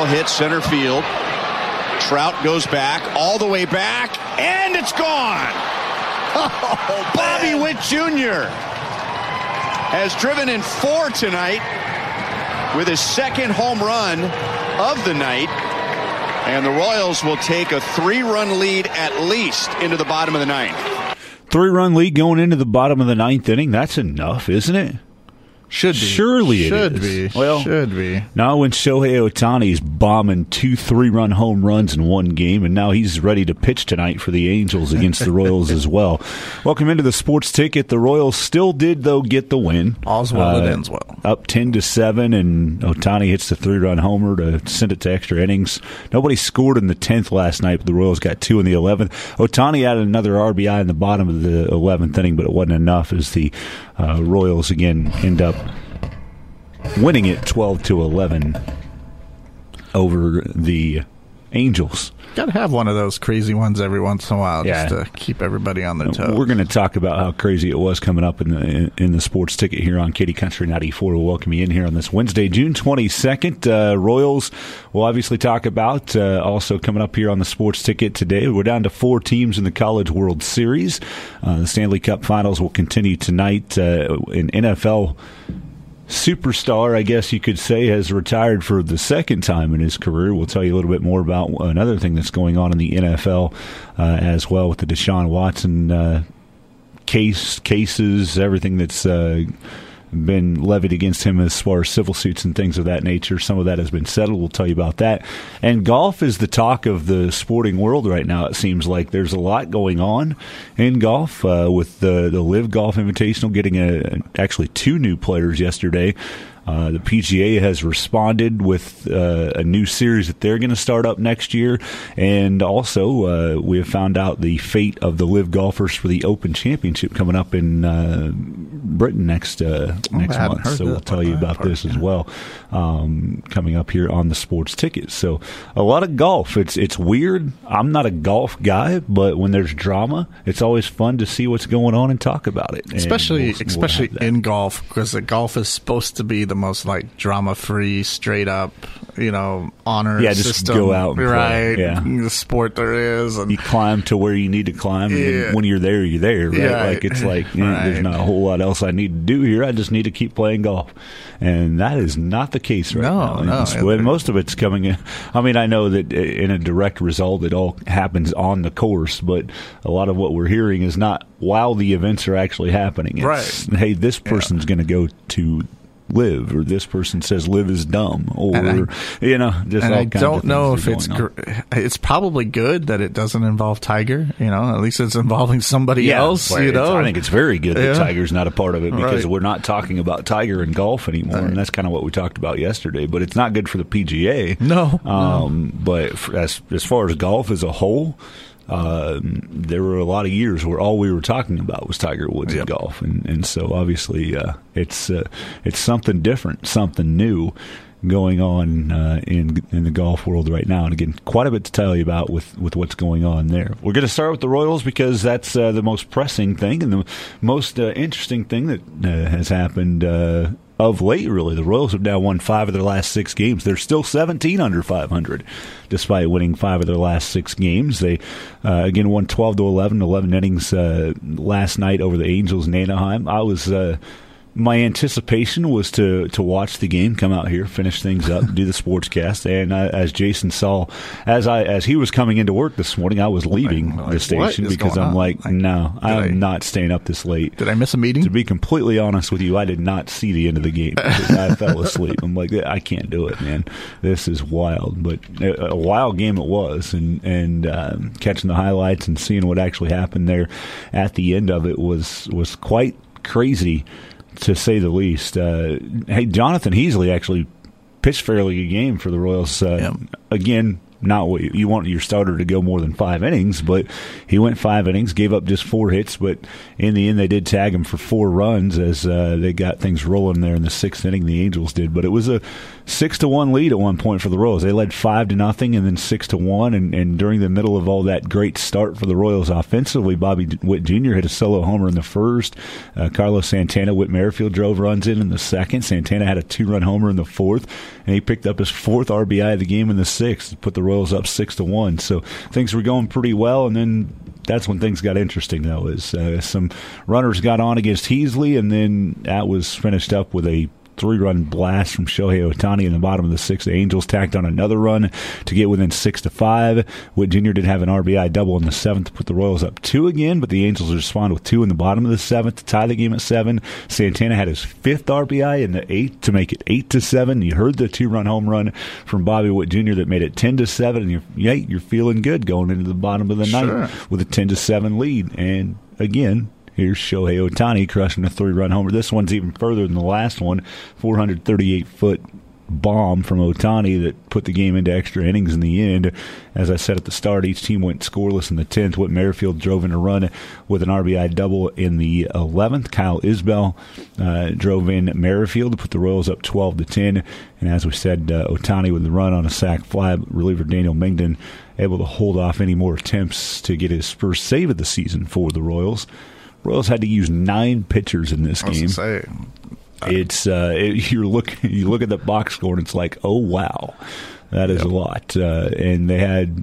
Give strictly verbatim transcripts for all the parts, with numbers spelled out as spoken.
ball hits center field. Trout goes back, all the way back, and it's gone. Oh, Bobby Witt Junior has driven in four tonight with his second home run of the night. And the Royals will take a three-run lead at least into the bottom of the ninth. Three-run lead going into the bottom of the ninth inning. That's enough, isn't it? Should be. Surely it Should is. be. Well, Should be. Now when Shohei Ohtani's bombing two three-run home runs in one game, and now he's ready to pitch tonight for the Angels against the Royals as well. Welcome into the Sports Ticket. The Royals still did, though, get the win. All's well uh, that ends well. Up ten to seven, and Ohtani hits the three-run homer to send it to extra innings. Nobody scored in the tenth last night, but the Royals got two in the eleventh. Ohtani added another R B I in the bottom of the eleventh inning, but it wasn't enough as the uh, Royals again end up winning it twelve to eleven over the Angels. Got to have one of those crazy ones every once in a while, Yeah. just to keep everybody on their toes. We're going to talk about how crazy it was coming up in the in, in the Sports Ticket here on Katy Country ninety-four. We'll welcome you in here on this Wednesday, June twenty-second. Uh, Royals we'll obviously talk about. Uh, also coming up here on the Sports Ticket today, we're down to four teams in the College World Series. Uh, the Stanley Cup Finals will continue tonight. Uh, in N F L superstar, I guess you could say, has retired for the second time in his career. We'll tell you a little bit more about another thing that's going on in the N F L uh, as well with the Deshaun Watson uh, case, cases, everything that's uh, been levied against him as far as civil suits and things of that nature. Some of that has been settled. We'll tell you about that. And golf is the talk of the sporting world right now. It seems like there's a lot going on in golf uh, with the, the Live Golf Invitational getting a, actually two new players yesterday. Uh, the P G A has responded with uh, a new series that they're going to start up next year. And also, uh, we have found out the fate of the Live golfers for the Open Championship coming up in uh, Britain next uh, Oh, next I hadn't month. heard So that we'll tell you about part, this yeah. as well um, coming up here on the Sports Ticket. So a lot of golf. It's it's weird. I'm not a golf guy, but when there's drama, it's always fun to see what's going on and talk about it. And Especially, we'll- we'll especially have that. in golf, because the golf is supposed to be the most like drama-free, straight up, you know, honor Yeah, just system, go out and play, right? yeah. The sport there is, and You climb to where you need to climb, and Yeah. when you're there, you're there, right? Yeah. Like, it's like, you know, there's Right. not a whole lot else I need to do here. I just need to keep playing golf. And that is not the case right No, now. no. It's- well, most of it's coming in. I mean, I know that in a direct result, it all happens on the course, but a lot of what we're hearing is not while the events are actually happening. It's, Right. hey, this person's going to go to Live, or this person says Live is dumb, or And you know, just and all I kinds don't of know things if are it's going on. gr- it's probably good that it doesn't involve Tiger. You know, at least it's involving somebody else. well, You it's- know, I think it's very good that Yeah. Tiger's not a part of it because Right. we're not talking about Tiger and golf anymore, Right. and that's kind of what we talked about yesterday. But it's not good for the P G A. No, um, but for, as as far as golf as a whole. Um, there were a lot of years where all we were talking about was Tiger Woods Yep. and golf, and, and so obviously uh, it's uh, it's something different, something new going on uh, in in the golf world right now. And again, quite a bit to tell you about with, with what's going on there. We're going to start with the Royals because that's uh, the most pressing thing and the most uh, interesting thing that uh, has happened uh, of late, really. The Royals have now won five of their last six games. They're still seventeen under five hundred, despite winning five of their last six games. They, uh, again, won twelve to eleven, eleven innings uh, last night over the Angels in Anaheim. I was... Uh, My anticipation was to, to watch the game, come out here, finish things up, do the sportscast, and uh, as Jason saw, as I as he was coming into work this morning, I was leaving Like, the station what is because going I'm on? like, Like, no, I'm I- not staying up this late. did I miss a meeting? To be completely honest with you, I did not see the end of the game because I fell asleep. I'm like, I can't do it, man. This is wild. But a, a wild game it was, and and um, catching the highlights and seeing what actually happened there at the end of it was was quite crazy, to say the least. Uh, hey, Jonathan Heasley actually pitched fairly good game for the Royals. Uh, Yep. Again, not what you, you want your starter to go more than five innings, but he went five innings, gave up just four hits, but in the end they did tag him for four runs as uh, they got things rolling there in the sixth inning, the Angels did. But it was a six to one lead at one point for the Royals. They led five to nothing and then six to one, and, and during the middle of all that great start for the Royals offensively, Bobby Witt Junior hit a solo homer in the first. Uh, Carlos Santana, Whit Merrifield drove runs in in the second. Santana had a two-run homer in the fourth, and he picked up his fourth R B I of the game in the sixth to put the Royals up six to one. So things were going pretty well, and then that's when things got interesting, though, is uh, some runners got on against Heasley, and then that was finished up with a three-run blast from Shohei Ohtani in the bottom of the sixth. The Angels tacked on another run to get within six to five. Witt Junior did have an R B I double in the seventh to put the Royals up two again, but the Angels responded with two in the bottom of the seventh to tie the game at seven. Santana had his fifth R B I in the eighth to make it eight to seven. You heard the two-run home run from Bobby Witt Junior that made it ten to seven, and you're, yeah, you're feeling good going into the bottom of the Sure. ninth with a ten to seven lead. And again, here's Shohei Ohtani crushing a three-run homer. This one's even further than the last one, four hundred thirty-eight foot bomb from Ohtani that put the game into extra innings in the end. As I said at the start, each team went scoreless in the tenth. Whit Merrifield drove in a run with an R B I double in the eleventh. Kyle Isbell uh, drove in Merrifield to put the Royals up twelve to ten. And as we said, uh, Ohtani with the run on a sac fly. Reliever Daniel Mengden able to hold off any more attempts to get his first save of the season for the Royals. Royals had to use nine pitchers in this game. Say, uh, it's uh, it, you look you look at the box score and it's like, oh wow, that is yep. a lot. Uh, and they had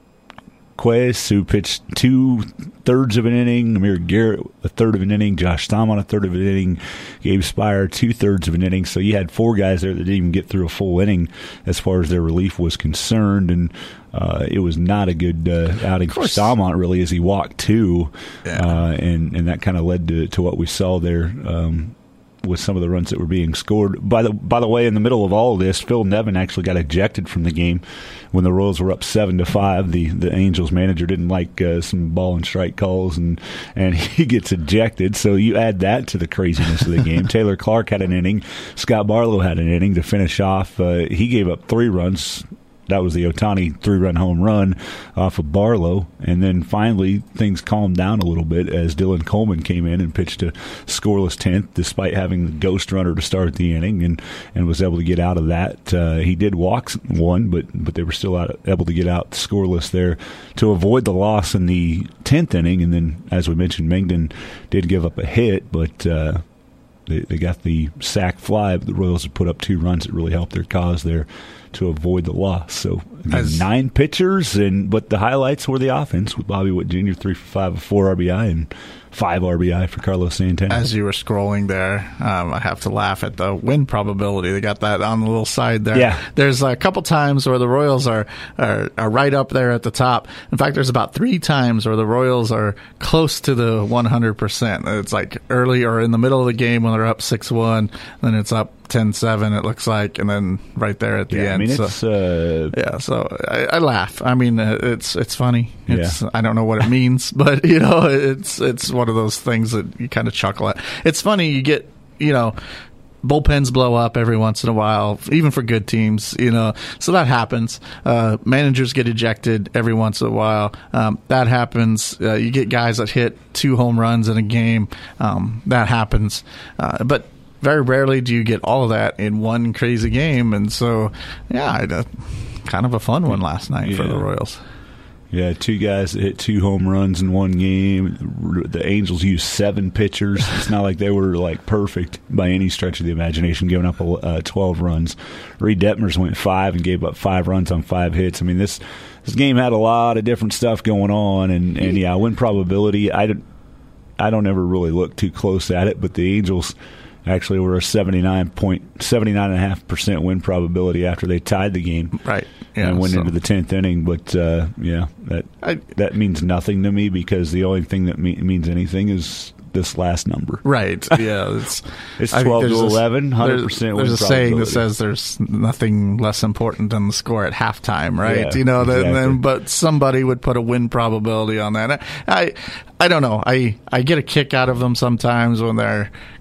Quez, who pitched two thirds of an inning, Amir Garrett a third of an inning, Josh Stamon a third of an inning, Gabe Spire two thirds of an inning. So you had four guys there that didn't even get through a full inning as far as their relief was concerned, and uh, it was not a good uh, outing for Stamon really as he walked two, yeah. uh, and and that kind of led to to what we saw there. Um, with some of the runs that were being scored. By the by the way, in the middle of all of this, Phil Nevin actually got ejected from the game when the Royals were up seven to five. The the Angels manager didn't like uh, some ball and strike calls, and and he gets ejected. So you add that to the craziness of the game. Taylor Clark had an inning. Scott Barlow had an inning to finish off. Uh, he gave up three runs. That was the Ohtani three-run home run off of Barlow. And then finally things calmed down a little bit as Dylan Coleman came in and pitched a scoreless tenth despite having the ghost runner to start the inning, and, and was able to get out of that. Uh, he did walk one, but but they were still out, able to get out scoreless there to avoid the loss in the tenth inning. And then, as we mentioned, Mengden did give up a hit, but uh, they, they got the sac fly. But the Royals had put up two runs that really helped their cause there to avoid the loss. So again, nine pitchers, and but the highlights were the offense with Bobby Witt Junior three for five with four R B I and five R B I for Carlos Santana. As you were scrolling there, um, I have to laugh at the win probability. They got that on the little side there. Yeah. There's a couple times where the Royals are, are, are right up there at the top. In fact, there's about three times where the Royals are close to the one hundred percent. It's like early or in the middle of the game when they're up six one, then it's up ten seven, it looks like, and then right there at the yeah, end. I mean, so, it's, uh, yeah, so I, I laugh. I mean, it's it's funny. It's, yeah. I don't know what it means, but, you know, it's it's one of those things that you kind of chuckle at. It's funny, you get, you know, bullpens blow up every once in a while, even for good teams, you know. So that happens. Uh, managers get ejected every once in a while. Um, that happens. Uh, you get guys that hit two home runs in a game. Um, that happens. Uh, but very rarely do you get all of that in one crazy game. And so, yeah, I, uh, kind of a fun one last night yeah. for the Royals. Yeah, two guys that hit two home runs in one game. The Angels used seven pitchers. It's not like they were like perfect by any stretch of the imagination, giving up uh, twelve runs. Reed Detmers went five and gave up five runs on five hits. I mean, this this game had a lot of different stuff going on, and, and yeah, win probability. I don't I don't ever really look too close at it, but the Angels actually were a seventy-nine point seventy-nine and a half percent win probability after they tied the game, right? Yeah, and went so. into the tenth inning. But uh, yeah, that I, that means nothing to me because the only thing that me- means anything is this last number, right? Yeah, it's it's twelve to eleven, hundred percent. There's a saying that says there's nothing less important than the score at halftime, right? Yeah, you know, exactly. then, then but somebody would put a win probability on that. I I don't know. I I get a kick out of them sometimes when they're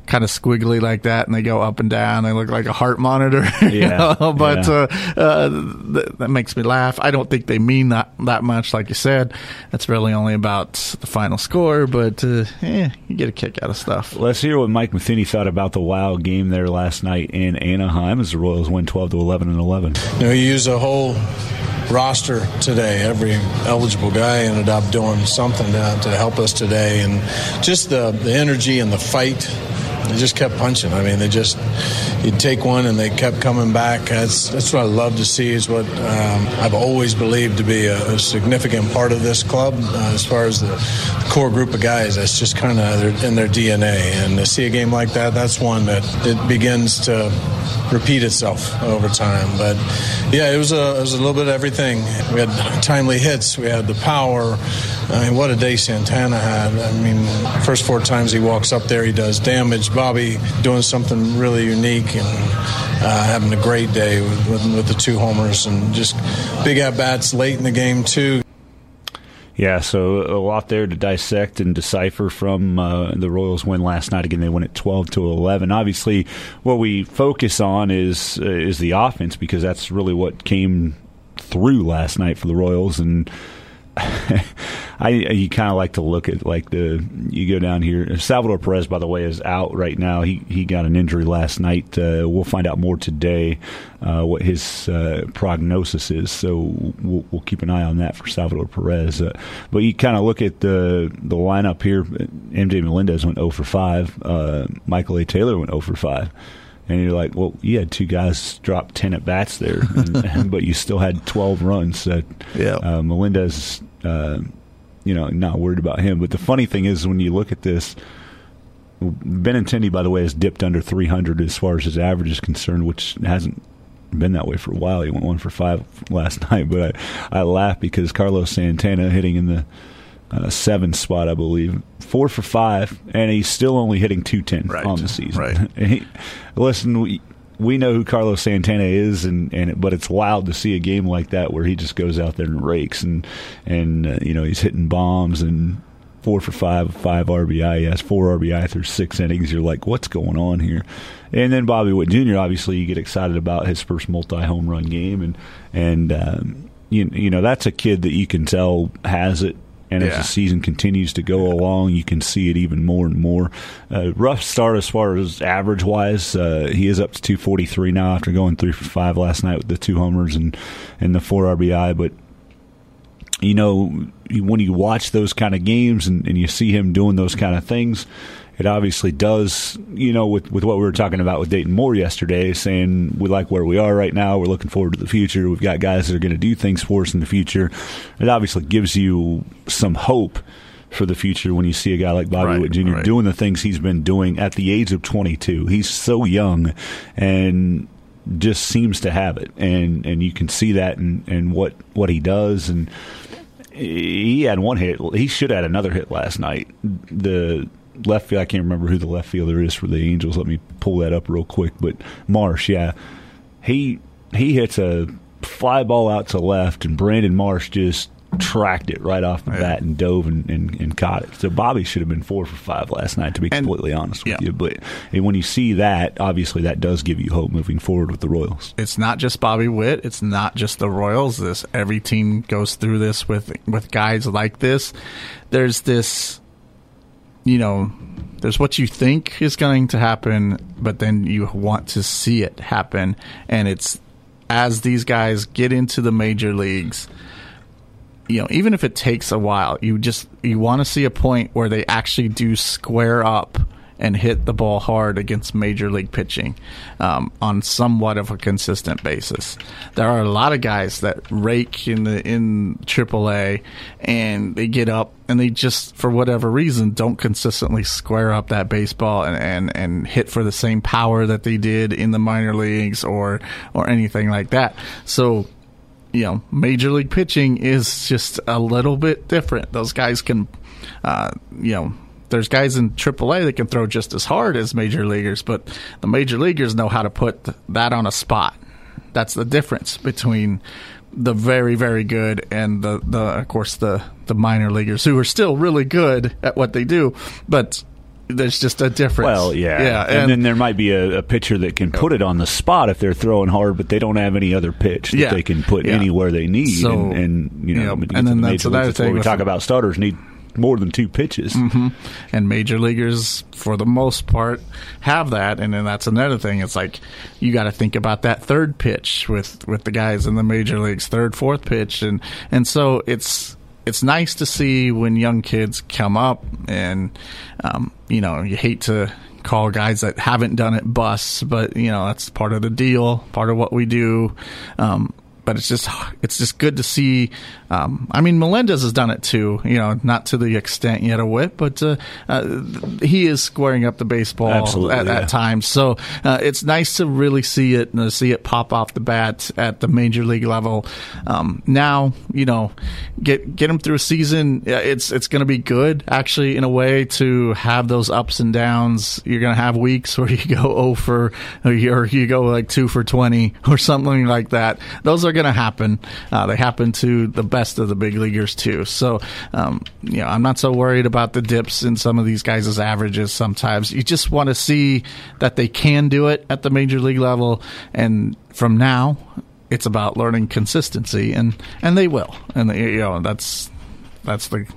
kind of squiggly like that, and they go up and down. They look like a heart monitor. Yeah, you know? But yeah. uh, uh, th- that makes me laugh. I don't think they mean that that much, like you said. It's really only about the final score, but uh, eh, you get a kick out of stuff. Let's hear what Mike Matheny thought about the Wild game there last night in Anaheim as the Royals win twelve to eleven and eleven. You know, you use a whole roster today. Every eligible guy ended up doing something to, to help us today, and just the, the energy and the fight. They just kept punching. I mean, they just, you'd take one and they kept coming back. That's that's what I love to see, is what um, I've always believed to be a, a significant part of this club uh, as far as the, the core group of guys. That's just kind of in their D N A. And to see a game like that, that's one that it begins to repeat itself over time. But yeah, it was a it was a little bit of everything. We had timely hits. We had the power. I mean, what a day Santana had. I mean, first four times he walks up there, he does damage. Bobby doing something really unique and uh, having a great day with, with, with the two homers and just big at-bats late in the game, too. Yeah, so a lot there to dissect and decipher from uh, the Royals win last night. Again, they win at twelve to eleven. Obviously, what we focus on is uh, is the offense, because that's really what came through last night for the Royals. And I you kind of like to look at, like, the you go down here. Salvador Perez, by the way, is out right now. He he got an injury last night. Uh, we'll find out more today uh, what his uh, prognosis is. So we'll, we'll keep an eye on that for Salvador Perez. Uh, but you kind of look at the the lineup here. M J Melendez went oh for five. Uh, Michael A. Taylor went oh for five. And you're like, well, you had two guys drop ten at bats there, and, but you still had twelve runs. Uh, yeah, uh, Melendez, uh, you know, not worried about him. But the funny thing is, when you look at this, Benintendi, by the way, has dipped under three hundred as far as his average is concerned, which hasn't been that way for a while. He went one for five last night, but I, I laugh because Carlos Santana hitting in the Uh, seven spot, I believe, four for five, and he's still only hitting two ten right. on the season. Right. he, listen, we we know who Carlos Santana is, and, and it, but it's wild to see a game like that where he just goes out there and rakes, and and uh, you know, he's hitting bombs and four for five, five R B I. He has four R B I through six innings. You're like, what's going on here? And then Bobby Witt Junior Obviously, you get excited about his first multi-home run game, and and um, you you know, that's a kid that you can tell has it. And yeah. as the season continues to go along, you can see it even more and more. Uh, rough start as far as average-wise. Uh, he is up to two forty-three now after going three for five last night with the two homers and, and the four R B I. But, you know, when you watch those kind of games and, and you see him doing those kind of things, it obviously does, you know, with, with what we were talking about with Dayton Moore yesterday, saying we like where we are right now, we're looking forward to the future, we've got guys that are going to do things for us in the future. It obviously gives you some hope for the future when you see a guy like Bobby right, Witt Junior right. doing the things he's been doing at the age of twenty-two. He's so young and just seems to have it, and, and you can see that in, in what, what he does. And he had one hit. He should have had another hit last night. The left field, I can't remember who the left fielder is for the Angels. Let me pull that up real quick. But Marsh, yeah, he he hits a fly ball out to left, and Brandon Marsh just tracked it right off the yeah. bat and dove and, and, and caught it. So Bobby should have been four for five last night, to be and, completely honest with yeah. you. But and when you see that, obviously that does give you hope moving forward with the Royals. It's not just Bobby Witt. It's not just the Royals. This every team goes through this with with guys like this. There's this, you know, there's what you think is going to happen, but then you want to see it happen. And it's as these guys get into the major leagues, you know, even if it takes a while, you just you want to see a point where they actually do square up and hit the ball hard against major league pitching um, on somewhat of a consistent basis. There are a lot of guys that rake in the in triple A, and they get up and they just, for whatever reason, don't consistently square up that baseball and, and, and hit for the same power that they did in the minor leagues or or anything like that. So, you know, major league pitching is just a little bit different. Those guys can, uh, you know, there's guys in triple A that can throw just as hard as major leaguers, but the major leaguers know how to put that on a spot. That's the difference between the very, very good and the, the of course, the, the minor leaguers who are still really good at what they do. But there's just a difference. Well, yeah. yeah and, and then there might be a, a pitcher that can put it on the spot if they're throwing hard, but they don't have any other pitch that yeah, they can put yeah. anywhere they need. So, and, and, you know, you know, when you and get then to the that's major another leagues, thing we with talk the- about starters need more than two pitches. Mm-hmm. And major leaguers, for the most part, have that. And then that's another thing. It's like you got to think about that third pitch with, with the guys in the major leagues, third, fourth pitch. And, and so it's it's nice to see when young kids come up and, um, you know, you hate to call guys that haven't done it busts, but, you know, that's part of the deal, part of what we do. Um, But it's just it's just good to see. Um, I mean, Melendez has done it too. You know, not to the extent yet of Whit, but uh, uh, he is squaring up the baseball Absolutely, at, yeah. at times. So uh, it's nice to really see it and to see it pop off the bat at the major league level. Um, now, you know, get get him through a season. It's it's going to be good actually in a way to have those ups and downs. You're going to have weeks where you go oh for or you go like two for twenty or something like that. Those are going to happen. Uh, they happen to the best of the big leaguers too. So, um, you know, I'm not so worried about the dips in some of these guys' averages. Sometimes you just want to see that they can do it at the major league level, and from now, it's about learning consistency, and and they will. And you know, that's that's the.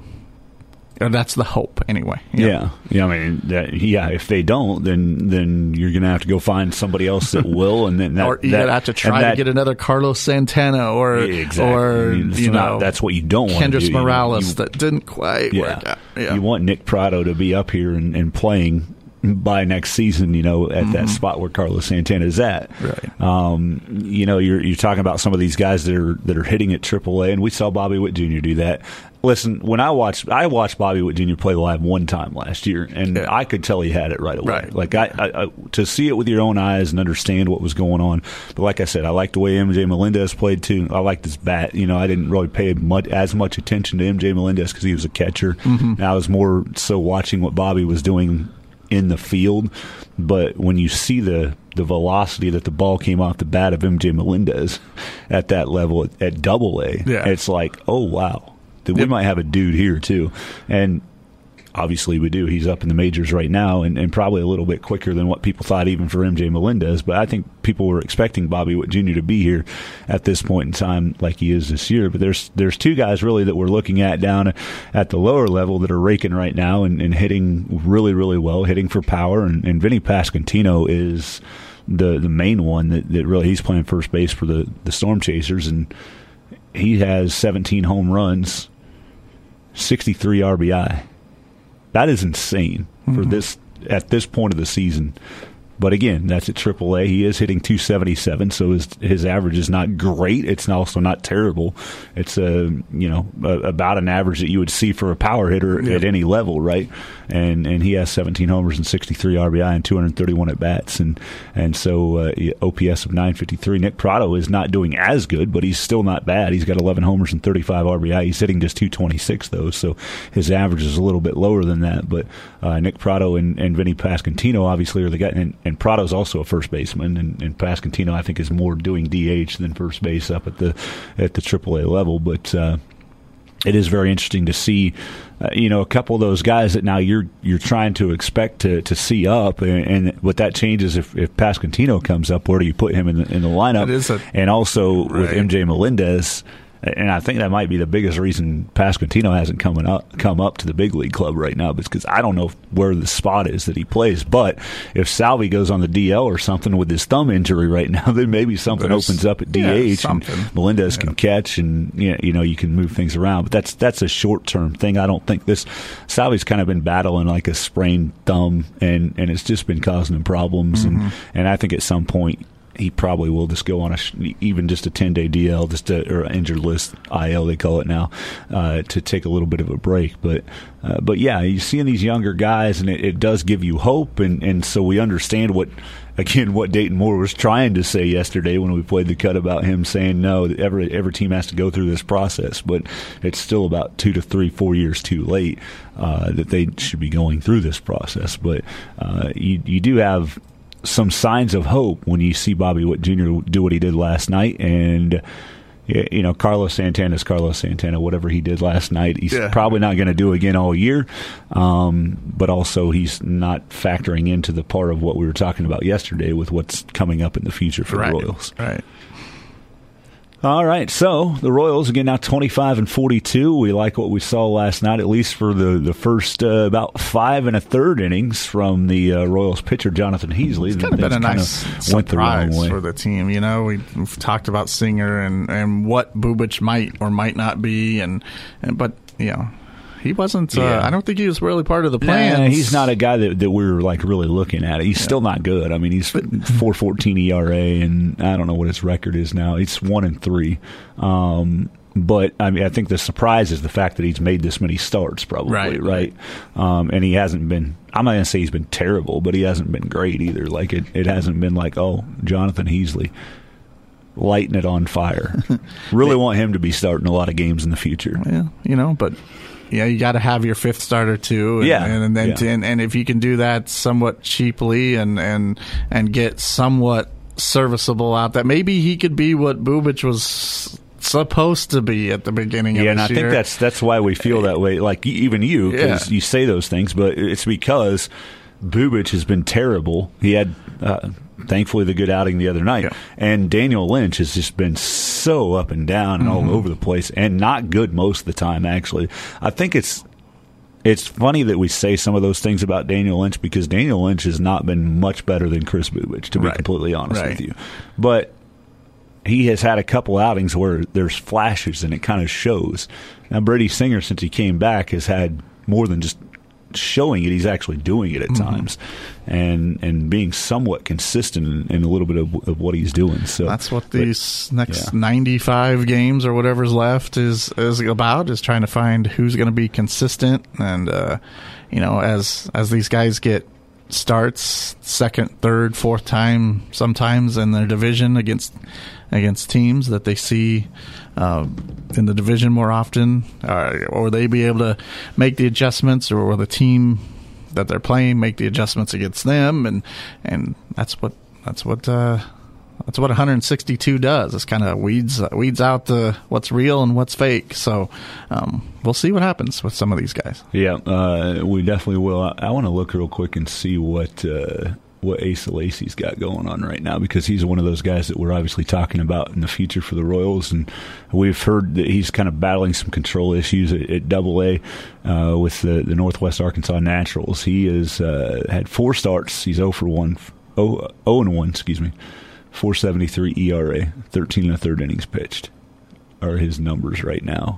That's the hope, anyway. Yeah, Yeah, yeah. I mean, that, yeah. If they don't, then then you're going to have to go find somebody else that will, and then that, or you that, have to try that, to get another Carlos Santana, or exactly. or I mean, you not, know, that's what you don't want. Kendrys to do. Morales you, you, that didn't quite yeah. work out. Yeah. You want Nick Prado to be up here and, and playing by next season, you know, at mm-hmm. that spot where Carlos Santana is at. Right. Um, you know, you're you're talking about some of these guys that are that are hitting at triple A, and we saw Bobby Witt Junior do that. Listen, when I watched I watched Bobby Witt Junior play live one time last year, and yeah. I could tell he had it right away. Right. Like I, I, I to see it with your own eyes and understand what was going on. But like I said, I liked the way M J Melendez played too. I liked his bat. You know, I didn't really pay much, as much attention to M J Melendez because he was a catcher. Mm-hmm. And I was more so watching what Bobby was doing in the field. But when you see the the velocity that the ball came off the bat of M J Melendez at that level at, at double A, yeah. it's like, oh wow. That we yep. might have a dude here too, and obviously we do. He's up in the majors right now, and, and probably a little bit quicker than what people thought, even for M J Melendez. But I think people were expecting Bobby Witt Junior to be here at this point in time, like he is this year. But there's there's two guys really that we're looking at down at the lower level that are raking right now and, and hitting really really well, hitting for power. And, and Vinny Pasquantino is the the main one that, that really he's playing first base for the the Storm Chasers, and he has seventeen home runs. sixty-three R B I. That is insane mm-hmm. for this at this point of the season. But again, that's at triple A. He is hitting two seventy-seven, so his his average is not great. It's also not terrible. It's a you know a, about an average that you would see for a power hitter yeah. at any level, right? And and he has seventeen homers and sixty-three R B I and two hundred thirty-one at bats, and and so uh, O P S of nine fifty-three. Nick Prado is not doing as good, but he's still not bad. He's got eleven homers and thirty-five R B I. He's hitting just two twenty-six though, so his average is a little bit lower than that. But uh, Nick Prado and, and Vinny Pasquantino obviously are the guy, and, and Prado's also a first baseman, and, and Pasquantino I think is more doing D H than first base up at the at the triple A level. But uh, it is very interesting to see, uh, you know, a couple of those guys that now you're you're trying to expect to, to see up, and, and what that changes if, if Pasquantino comes up, where do you put him in the, in the lineup? It is a, and also right. with M J Melendez. And I think that might be the biggest reason Pasquantino hasn't come up come up to the big league club right now, because I don't know where the spot is that he plays. But if Salvi goes on the D L or something with his thumb injury right now, then maybe something There's, opens up at D H, yeah, and Melendez yeah. can catch, and you know you can move things around. But that's that's a short term thing. I don't think this Salvi's kind of been battling like a sprained thumb, and, and it's just been causing him problems. Mm-hmm. And and I think at some point he probably will just go on a even just a ten-day D L, just a, or injured list I L they call it now, uh, to take a little bit of a break. But uh, but yeah, you seeing these younger guys, and it, it does give you hope, and, and so we understand what again what Dayton Moore was trying to say yesterday when we played the cut about him saying no, that every every team has to go through this process, but it's still about two to three, four years too late uh, that they should be going through this process. But uh, you you do have some signs of hope when you see Bobby Witt Junior do what he did last night, and you know, Carlos Santana's Carlos Santana. Whatever he did last night, he's yeah. probably not going to do again all year. Um, but also, he's not factoring into the part of what we were talking about yesterday with what's coming up in the future for right. the Royals. Right. All right, so the Royals again now twenty-five and forty-two. We like what we saw last night, at least for the the first uh, about five and a third innings from the uh, Royals pitcher Jonathan Heasley. It's kind of been a nice went the wrong surprise way for the team. You know, we, we've talked about Singer and, and what Bubic might or might not be, and, and but you know. He wasn't. Uh, Yeah. I don't think he was really part of the plan. Nah, he's not a guy that, that we're like really looking at. He's yeah. still not good. I mean, he's four fourteen E R A, and I don't know what his record is now. It's one and three. Um, but I mean, I think the surprise is the fact that he's made this many starts. Probably right, right, right. Um, and he hasn't been. I'm not going to say he's been terrible, but he hasn't been great either. Like it, it hasn't been like, oh, Jonathan Heasley, lighting it on fire. Really want him to be starting a lot of games in the future. Yeah, you know, but. Yeah, you got to have your fifth starter too, and, yeah, and, and then yeah. to, and, and if you can do that somewhat cheaply and and and get somewhat serviceable out, that maybe he could be what Bubic was supposed to be at the beginning of yeah, this and I year. think that's that's why we feel that way. Like even you, because yeah. you say those things, but it's because Bubic has been terrible. He had. Uh, Thankfully, the good outing the other night. Yeah. And Daniel Lynch has just been so up and down and mm-hmm. all over the place and not good most of the time, actually. I think it's it's funny that we say some of those things about Daniel Lynch because Daniel Lynch has not been much better than Chris Bubic, to be right. completely honest right. with you. But he has had a couple outings where there's flashes and it kind of shows. Now, Brady Singer, since he came back, has had more than just showing it, he's actually doing it at mm-hmm. times, and and being somewhat consistent in, in a little bit of, of what he's doing. So that's what these but, next yeah. ninety-five games or whatever's left is is about, is trying to find who's going to be consistent. And uh, you know, as as these guys get starts second, third, fourth time sometimes in their division against against teams that they see uh, in the division more often, uh, or they be able to make the adjustments, or will the team that they're playing make the adjustments against them, and and that's what that's what uh, that's what one sixty-two does. It's kind of weeds weeds out the what's real and what's fake. So um, we'll see what happens with some of these guys. Yeah, uh, we definitely will. I, I want to look real quick and see what. Uh, what Asa Lacy's got going on right now, because he's one of those guys that we're obviously talking about in the future for the Royals, and we've heard that he's kind of battling some control issues at, at Double A uh, with the, the Northwest Arkansas Naturals. He has uh, had four starts. He's zero for one, zero and one, excuse me, four seventy-three E R A, thirteen and a third innings pitched are his numbers right now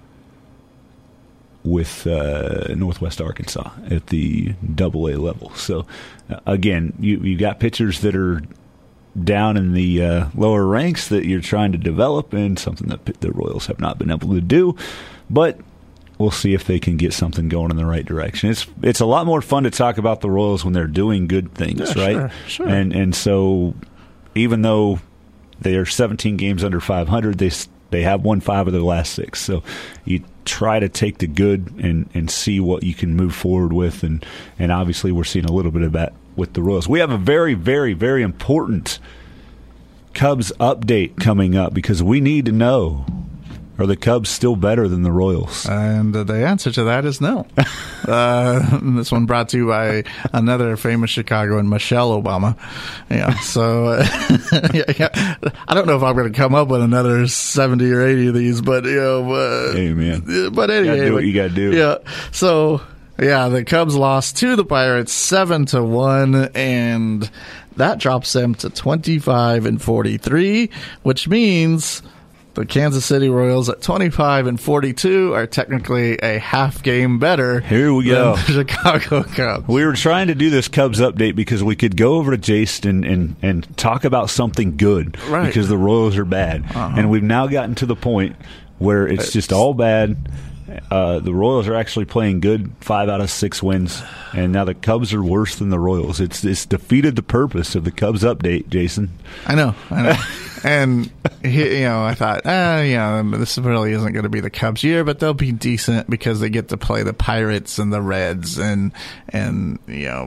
with uh, Northwest Arkansas at the Double A level. So, uh, again, you you got pitchers that are down in the uh, lower ranks that you're trying to develop, and something that the Royals have not been able to do. But we'll see if they can get something going in the right direction. It's it's a lot more fun to talk about the Royals when they're doing good things, yeah, right? Sure, sure. And and so even though they are seventeen games under five hundred, they they have won five of their last six. So you try to take the good and, and see what you can move forward with. And, and obviously we're seeing a little bit of that with the Royals. We have a very, very, very important Cubs update coming up because we need to know, are the Cubs still better than the Royals? And uh, the answer to that is no. uh, this one brought to you by another famous Chicagoan, Michelle Obama. Yeah, so uh, yeah, yeah. I don't know if I'm going to come up with another seventy or eighty of these, but you know, uh, hey man, but anyway, you gotta do what you got to do. Yeah, so yeah, the Cubs lost to the Pirates seven to one, and that drops them to twenty-five and forty-three, which means the Kansas City Royals at twenty-five and forty-two are technically a half game better. Here we go. Than the Chicago Cubs. We were trying to do this Cubs update because we could go over to Jason and, and, and talk about something good, right? Because the Royals are bad, uh-huh. and we've now gotten to the point where it's, it's just all bad. Uh, the Royals are actually playing good, five out of six wins, and now the Cubs are worse than the Royals. It's it's defeated the purpose of the Cubs update, Jason. I know, I know. And, he, you know, I thought, ah, yeah, this really isn't going to be the Cubs' year, but they'll be decent because they get to play the Pirates and the Reds and, and you know,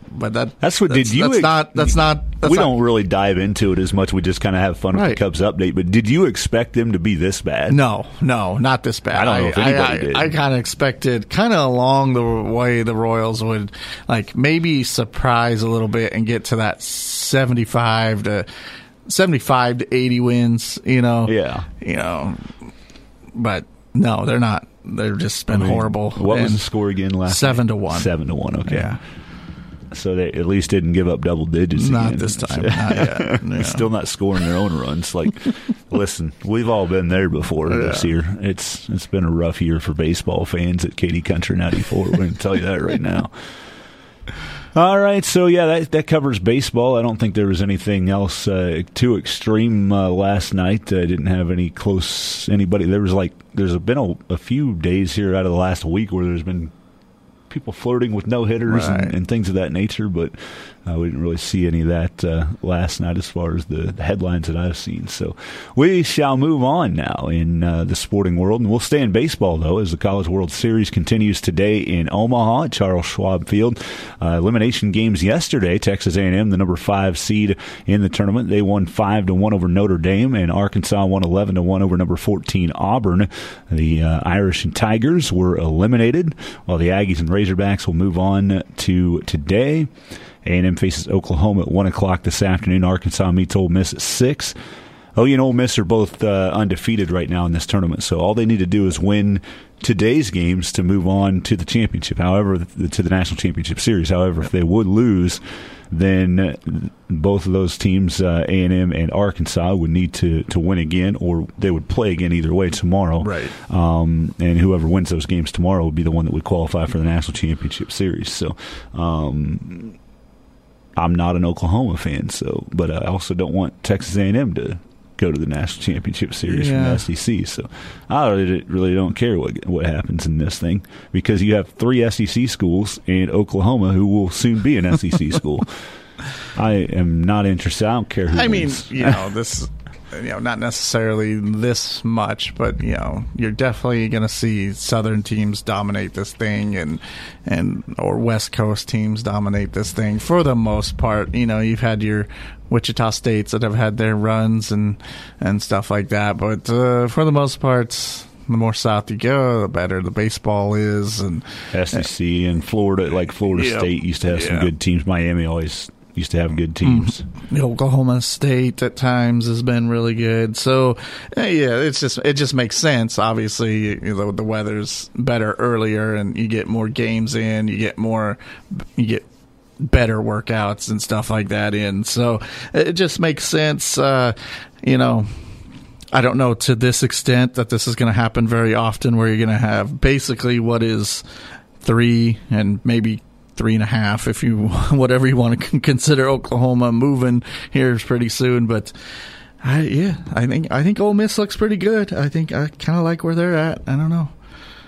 but that that's what that's, did you? That's ex- not. That's not. That's we not, don't really dive into it as much. We just kind of have fun with right. the Cubs update. But did you expect them to be this bad? No, no, not this bad. I don't know if anybody I, I, did. I, I kind of expected, kind of along the way the Royals would like maybe surprise a little bit and get to that seventy-five to seventy-five to eighty wins. You know. Yeah. You know, but no, they're not. They've just been I mean, horrible. What was And the score again last Seven night? to one. Seven to one. Okay. Yeah. So they at least didn't give up double digits. Not again. this time. Not yet. Yeah. Still not scoring their own runs. Like, listen, we've all been there before Yeah. this year. It's it's been a rough year for baseball fans at Katy Country ninety-four. We're going to tell you that right now. All right, so yeah, that that covers baseball. I don't think there was anything else uh, too extreme uh, last night. I didn't have any close anybody. There was like there's been a, a few days here out of the last week where there's been people flirting with no hitters right. and, and things of that nature, but uh, we didn't really see any of that uh, last night as far as the, the headlines that I've seen. So we shall move on now in uh, the sporting world, and we'll stay in baseball though as the College World Series continues today in Omaha at Charles Schwab Field. Uh, elimination games yesterday. Texas A and M, the number five seed in the tournament, they won five to one over Notre Dame, and Arkansas won eleven to one over number fourteen Auburn. The uh, Irish and Tigers were eliminated, while the Aggies and Razorbacks will move on to today. A and M faces Oklahoma at one o'clock this afternoon. Arkansas meets Ole Miss at six. O U and Ole Miss are both uh, undefeated right now in this tournament, so all they need to do is win today's games to move on to the championship, however, to the National Championship Series. However, if they would lose, then both of those teams, uh, A and M and Arkansas, would need to, to win again, or they would play again either way tomorrow. Right. Um, and whoever wins those games tomorrow would be the one that would qualify for the National Championship Series. So um, I'm not an Oklahoma fan, so but I also don't want Texas A and M to go to the National Championship Series yeah. from the S E C. So I really, really don't care what what happens in this thing, because you have three S E C schools and Oklahoma, who will soon be an S E C school. I am not interested. I don't care who I wins. mean, you know, this, you know, not necessarily this much, but, you know, you're definitely going to see Southern teams dominate this thing and, and, or West Coast teams dominate this thing for the most part. You know, you've had your Wichita States that have had their runs and, and stuff like that, but, uh, for the most part, the more south you go, the better the baseball is. And S E C and Florida, like Florida Yep. State used to have some Yeah. good teams. Miami always used to have good teams. The Oklahoma State at times has been really good. So, eh, yeah, it's just it just makes sense. Obviously, you know, the weather's better earlier, and you get more games in. You get more, you get better workouts and stuff like that in. So it just makes sense. Uh, you know, I don't know to this extent that this is going to happen very often, where you're going to have basically what is three and maybe three and a half, if you whatever you want to consider Oklahoma moving here pretty soon. But I, yeah, I think I think Ole Miss looks pretty good. I think I kind of like where they're at. I don't know.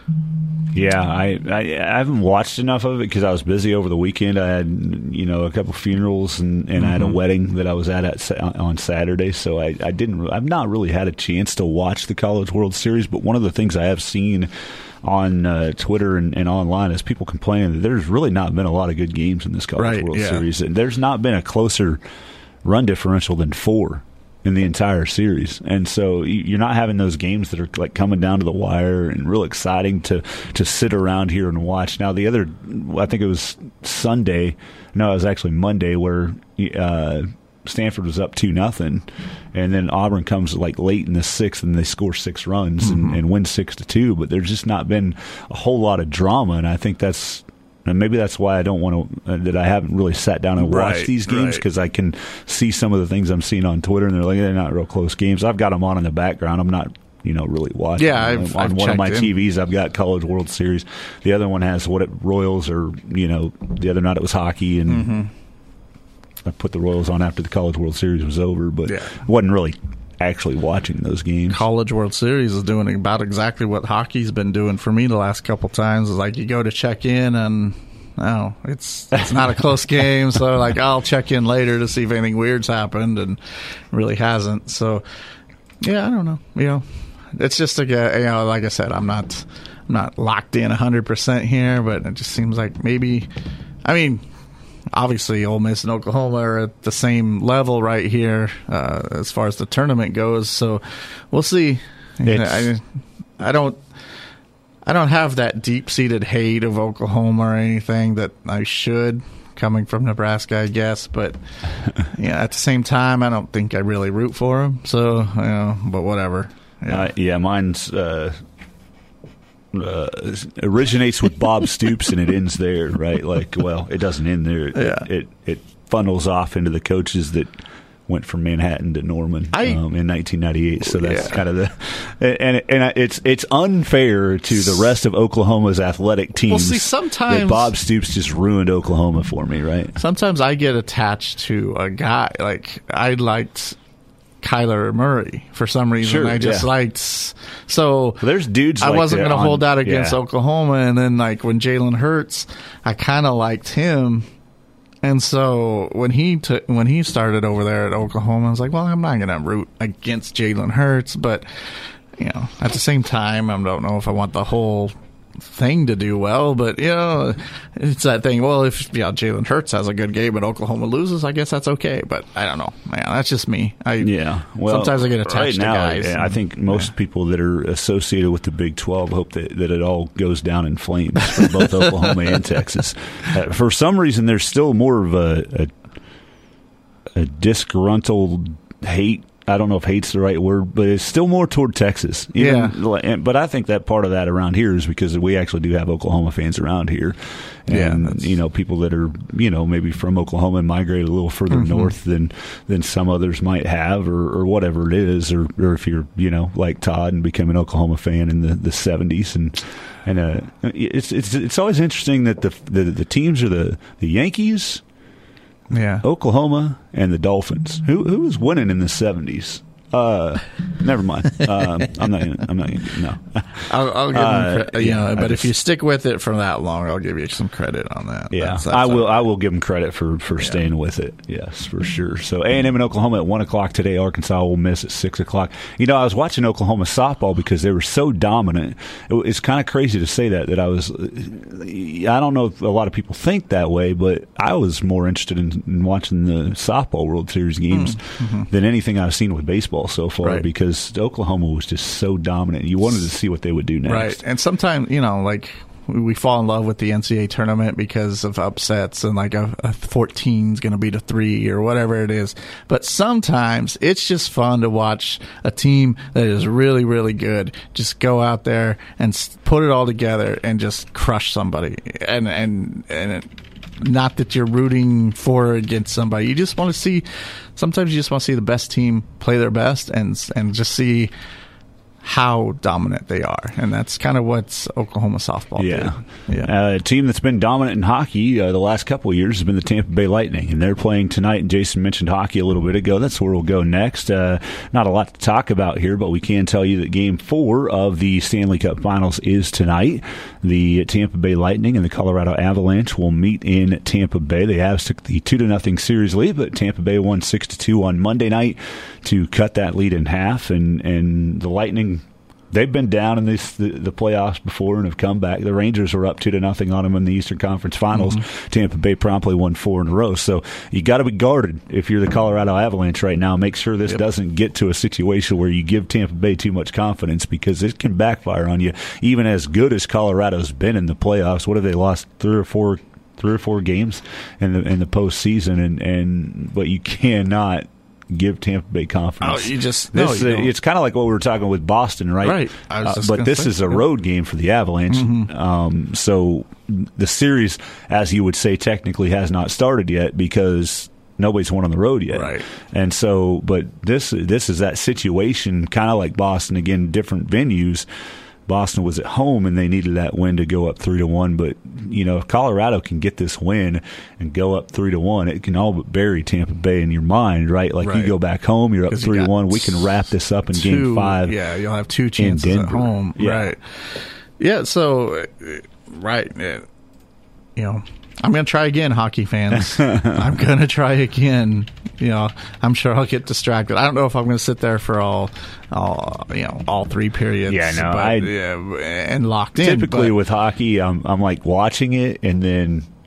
Yeah, I, I I haven't watched enough of it because I was busy over the weekend. I had, you know, a couple funerals and, and mm-hmm. I had a wedding that I was at, at on Saturday, so I, I didn't. I've not really had a chance to watch the College World Series. But one of the things I have seen on uh, Twitter and, and online is people complaining that there's really not been a lot of good games in this College right, World yeah. Series, and there's not been a closer run differential than four in the entire series. And so you're not having those games that are like coming down to the wire and real exciting to, to sit around here and watch. Now, the other, I think it was Sunday, no, it was actually Monday, where uh, Stanford was up two nothing, and then Auburn comes like late in the sixth and they score six runs mm-hmm. and, and win six to two. But there's just not been a whole lot of drama, and I think that's And maybe that's why I don't want to, uh, that I haven't really sat down and watched right, these games, because right. I can see some of the things I'm seeing on Twitter, and they're like, they're not real close games. I've got them on in the background. I'm not, you know, really watching. Yeah, them. I've, on I've one of my in. T Vs, I've got College World Series. The other one has what it, Royals, or, you know, the other night it was hockey, and mm-hmm. I put the Royals on after the College World Series was over, but yeah. wasn't really actually watching those games. College World Series is doing about exactly what hockey's been doing for me the last couple times. Is like you go to check in and no, it's it's not a close game, so like I'll check in later to see if anything weird's happened, and really hasn't. So yeah, I don't know. You know, it's just a you know, like I said, I'm not I'm not locked in one hundred percent here, but it just seems like maybe. I mean, obviously Ole Miss and Oklahoma are at the same level right here uh, as far as the tournament goes. So we'll see. I, I don't. I don't have that deep-seated hate of Oklahoma or anything that I should, coming from Nebraska, I guess. But yeah, at the same time, I don't think I really root for them. So, you know, but whatever. Yeah, uh, yeah mine's uh, uh, originates with Bob Stoops and it ends there, right? Like, well, it doesn't end there. It, yeah. it, it funnels off into the coaches that went from Manhattan to Norman I, um, in nineteen ninety-eight. So that's yeah. kind of the and and it's it's unfair to the rest of Oklahoma's athletic teams. Well, see, sometimes that Bob Stoops just ruined Oklahoma for me, right? Sometimes I get attached to a guy. Like I liked Kyler Murray for some reason. Sure, I just yeah. liked so. Well, there's dudes. I like wasn't going to hold out against yeah. Oklahoma, and then like when Jalen Hurts, I kind of liked him. And so when he took when he started over there at Oklahoma, I was like, well, I'm not going to root against Jalen Hurts, but you know, at the same time, I don't know if I want the whole thing to do well. But you know, it's that thing. Well, if yeah, Jalen Hurts has a good game and Oklahoma loses, I guess that's okay. But I don't know, man. That's just me. I yeah. Well, sometimes I get attached right to now, guys. I and, think most yeah. people that are associated with the Big twelve hope that, that it all goes down in flames for both Oklahoma and Texas. Uh, for some reason, there's still more of a, a, a disgruntled hate. I don't know if hate's the right word, but it's still more toward Texas. Even, yeah. But I think that part of that around here is because we actually do have Oklahoma fans around here. And, yeah, you know, people that are, you know, maybe from Oklahoma and migrated a little further mm-hmm. north than than some others might have or, or whatever it is. Or, or if you're, you know, like Todd and became an Oklahoma fan in the, the seventies. And and uh, it's it's it's always interesting that the the, the teams are the, the Yankees, yeah, Oklahoma, and the Dolphins. Who who was winning in the seventies? Uh, never mind. Um, I'm not. I'm not. No. I'll, I'll give uh, them credit. You yeah, know, but just, if you stick with it for that long, I'll give you some credit on that. Yeah, that's, that's I will. right. I will give them credit for, for yeah. staying with it. Yes, for sure. So A and M in Oklahoma at one o'clock today. Arkansas will miss at six o'clock. You know, I was watching Oklahoma softball because they were so dominant. It, it's kind of crazy to say that. That I was. I don't know if a lot of people think that way, but I was more interested in, in watching the softball World Series games mm-hmm. than anything I've seen with baseball so far. Right. Because Oklahoma was just so dominant. You wanted to see what they would do next. Right. And sometimes, you know, like we fall in love with the N C double A tournament because of upsets and like a, a fourteen is going to beat a three or whatever it is. But sometimes it's just fun to watch a team that is really, really good just go out there and put it all together and just crush somebody. And, and, and it, not that you're rooting for or against somebody. You just want to see, sometimes you just want to see the best team play their best and and just see how dominant they are. And that's kind of what's Oklahoma softball yeah. did. Yeah. Uh, a team that's been dominant in hockey uh, the last couple of years has been the Tampa Bay Lightning, and they're playing tonight. And Jason mentioned hockey a little bit ago. That's where we'll go next. Uh, not a lot to talk about here, but we can tell you that Game four of the Stanley Cup Finals is tonight. The Tampa Bay Lightning and the Colorado Avalanche will meet in Tampa Bay. The Avs took the two to nothing series lead, but Tampa Bay won six to two on Monday night to cut that lead in half. And, and the Lightning, they've been down in this, the, the playoffs before and have come back. The Rangers were up two to nothing on them in the Eastern Conference Finals. Mm-hmm. Tampa Bay promptly won four in a row. So you got to be guarded if you're the Colorado Avalanche right now. Make sure this yep. doesn't get to a situation where you give Tampa Bay too much confidence, because it can backfire on you. Even as good as Colorado's been in the playoffs, what have they lost? Three or four, three or four games in the in the postseason, and and but you cannot give Tampa Bay confidence. Oh, you just this, no, you uh, it's kind of like what we were talking with Boston, right? Right. I was uh, just but this say, is a yeah. road game for the Avalanche. Mm-hmm. Um, so the series, as you would say, technically has not started yet because nobody's won on the road yet. Right. And so, but this this is that situation, kind of like Boston. Again, different venues. Boston was at home and they needed that win to go up three to one. But you know, if Colorado can get this win and go up three to one, it can all but bury Tampa Bay in your mind, right? Like right. you go back home, you're up three to one. We can wrap this up in two, game five. Yeah, you'll have two chances at home, yeah. right? Yeah. So, right, you know. I'm going to try again, hockey fans. I'm going to try again. You know, I'm sure I'll get distracted. I don't know if I'm going to sit there for all, all you know, all three periods. Yeah, no, but, I yeah, and locked in. Typically but, with hockey, I'm I'm like watching it, and then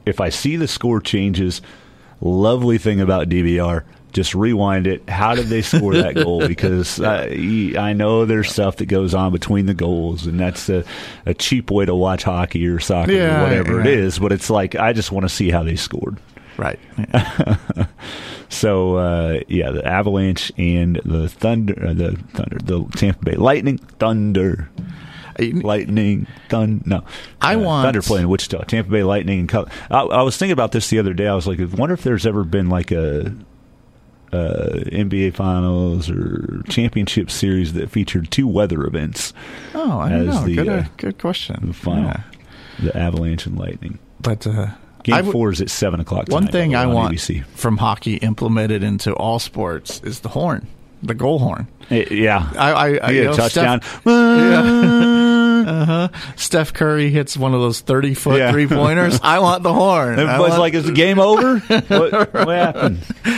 if I see the score changes, lovely thing about D V R, just rewind it. How did they score that goal? Because I, I know there's stuff that goes on between the goals, and that's a, a cheap way to watch hockey or soccer yeah, or whatever yeah. it is. But it's like, I just want to see how they scored. Right. Yeah. So, uh, yeah, the Avalanche and the Thunder, uh, the Thunder, the Tampa Bay Lightning, Thunder, Lightning, Thunder. No, I uh, want Thunder playing Wichita, Tampa Bay Lightning. And Col- I, I was thinking about this the other day. I was like, I wonder if there's ever been like a uh, N B A Finals or championship series that featured two weather events. Oh, I don't as know. The, good, uh, uh, good question. The final, yeah. the Avalanche and Lightning. But uh, Game w- four is at seven o'clock tonight. One thing I on want A B C. from hockey implemented into all sports is the horn, the goal horn. It, yeah, I, I, I you you know, know, touchdown. Steph, yeah. uh-huh. Steph Curry hits one of those thirty foot Yeah. three pointers. I want the horn. Everybody's want, like, "Is the game over? what, what happened?"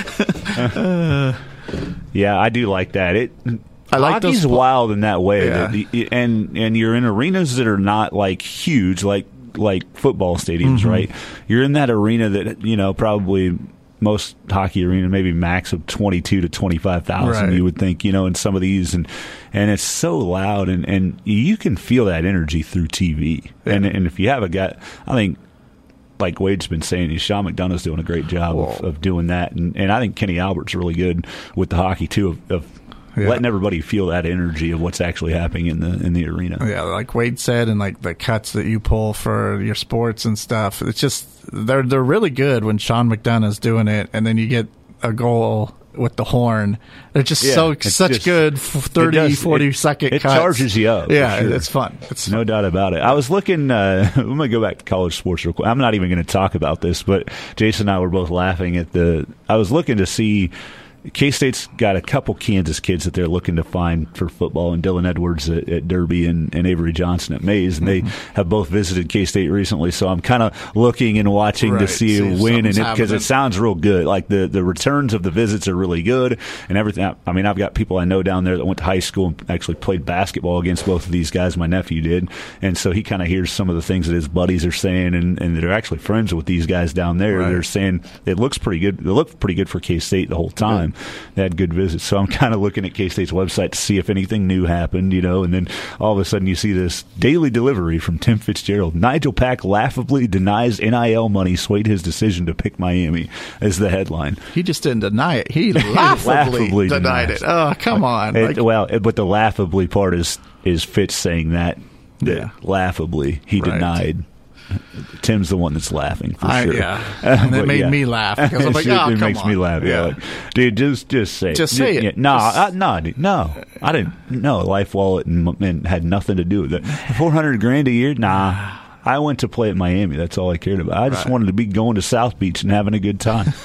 Uh, yeah, I do like that. It. I like hockey's those, wild in that way, Yeah. that, and and you're in arenas that are not like huge, like like football stadiums, Mm-hmm. right? You're in that arena that, you know, probably most hockey arena maybe max of twenty-two to twenty-five thousand. Right. You would think, you know, in some of these, and and it's so loud, and and you can feel that energy through T V, Yeah. and and if you have a guy, I think. Like Wade's been saying, Sean McDonough's doing a great job of, of doing that, and, and I think Kenny Albert's really good with the hockey too, of, of Yeah. letting everybody feel that energy of what's actually happening in the in the arena. Yeah, like Wade said, and like the cuts that you pull for your sports and stuff. It's just they're they're really good when Sean McDonough's doing it, and then you get a goal with the horn. They're just Yeah, so it's such just- good thirty, it does- forty it- second it cuts. charges you up, for Yeah, sure. it's fun. It's No doubt about it. I was looking. Uh, I'm going to go back to college sports real quick. I'm not even going to talk about this, but Jason and I were both laughing at the. I was looking to see. K-State's got a couple Kansas kids that they're looking to find for football, and Dylan Edwards at, at Derby and, and Avery Johnson at Mays, and Mm-hmm. they have both visited K-State recently. So I'm kind of looking and watching Right, to see, see if when, and something's because it, happening. sounds real good. Like the, the returns of the visits are really good, and everything. I mean, I've got people I know down there that went to high school and actually played basketball against both of these guys. My nephew did, and so he kind of hears some of the things that his buddies are saying, and, and they're actually friends with these guys down there. Right. They're saying it looks pretty good. It looked pretty good for K-State the whole time. Good. They had good visits. So I'm kind of looking at K-State's website to see if anything new happened, you know, and then all of a sudden you see this daily delivery from Tim Fitzgerald. Nigel Pack laughably denies N I L money swayed his decision to pick Miami as the headline. He just didn't deny it. He laughably, Laughably denied denies. it. Oh, come on. It, Like, well, it, but the laughably part is, is Fitz saying that, that Yeah. laughably he Right. denied. Tim's the one that's laughing for I, sure. yeah. And it But made yeah. me laugh because I'm like, it oh, it come makes on. me laugh. Yeah. Yeah. Like, dude, just just say Just it. say Yeah, it. No, Just- I, no, dude, no. I didn't. No, Life Wallet and, and had nothing to do with it. Four hundred grand a year? Nah. I went to play at Miami. That's all I cared about. I just Right. wanted to be going to South Beach and having a good time.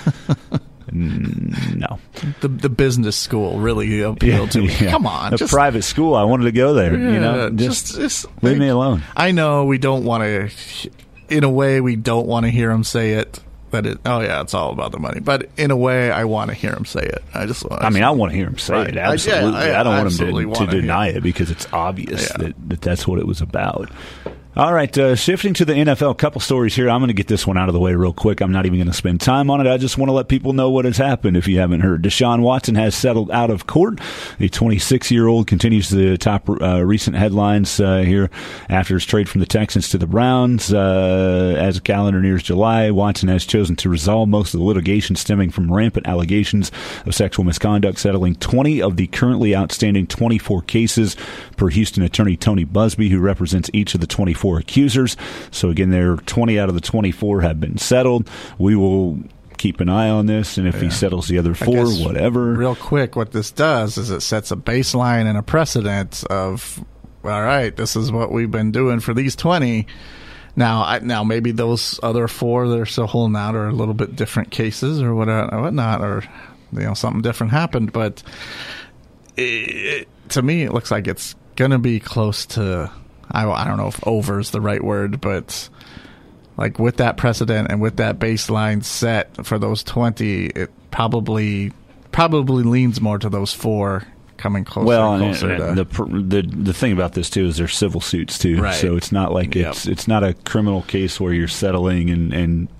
Mm, no. The the business school really appealed to me. Yeah. Come on. A just, private school. I wanted to go there. you know, Yeah, just, just, just leave like, me alone. I know we don't want to, in a way, we don't want to hear him say it. That it, oh yeah, it's all about the money. But in a way, I want to hear him say it. I just, want I mean, I want to hear him say Right. it. I- yeah, Absolutely. I, I don't want absolutely him to, wanna to hear deny it. it because it's obvious Yeah. that, that that's what it was about. All right, uh, shifting to the N F L, a couple stories here. I'm going to get this one out of the way real quick. I'm not even going to spend time on it. I just want to let people know what has happened if you haven't heard. Deshaun Watson has settled out of court. The twenty-six-year-old continues the top uh, recent headlines uh, here after his trade from the Texans to the Browns. Uh, as the calendar nears July, Watson has chosen to resolve most of the litigation stemming from rampant allegations of sexual misconduct, settling twenty of the currently outstanding twenty-four cases per Houston attorney Tony Busby, who represents each of the twenty-four accusers. So again, there are twenty out of the twenty-four have been settled. We will keep an eye on this, and if Yeah. he settles the other I four, guess whatever. Real quick, what this does is it sets a baseline and a precedent of, all right, this is what we've been doing for these twenty. Now, I, now maybe those other four that are still holding out are a little bit different cases or whatnot, or whatnot, or you know something different happened. But it, it, to me, it looks like it's going to be close to. I, I don't know if over is the right word, but like with that precedent and with that baseline set for those twenty, it probably probably leans more to those four coming closer Well, and and, closer and to. the pr- the the thing about this too is they're civil suits too, Right. so it's not like Yep. it's it's not a criminal case where you're settling and and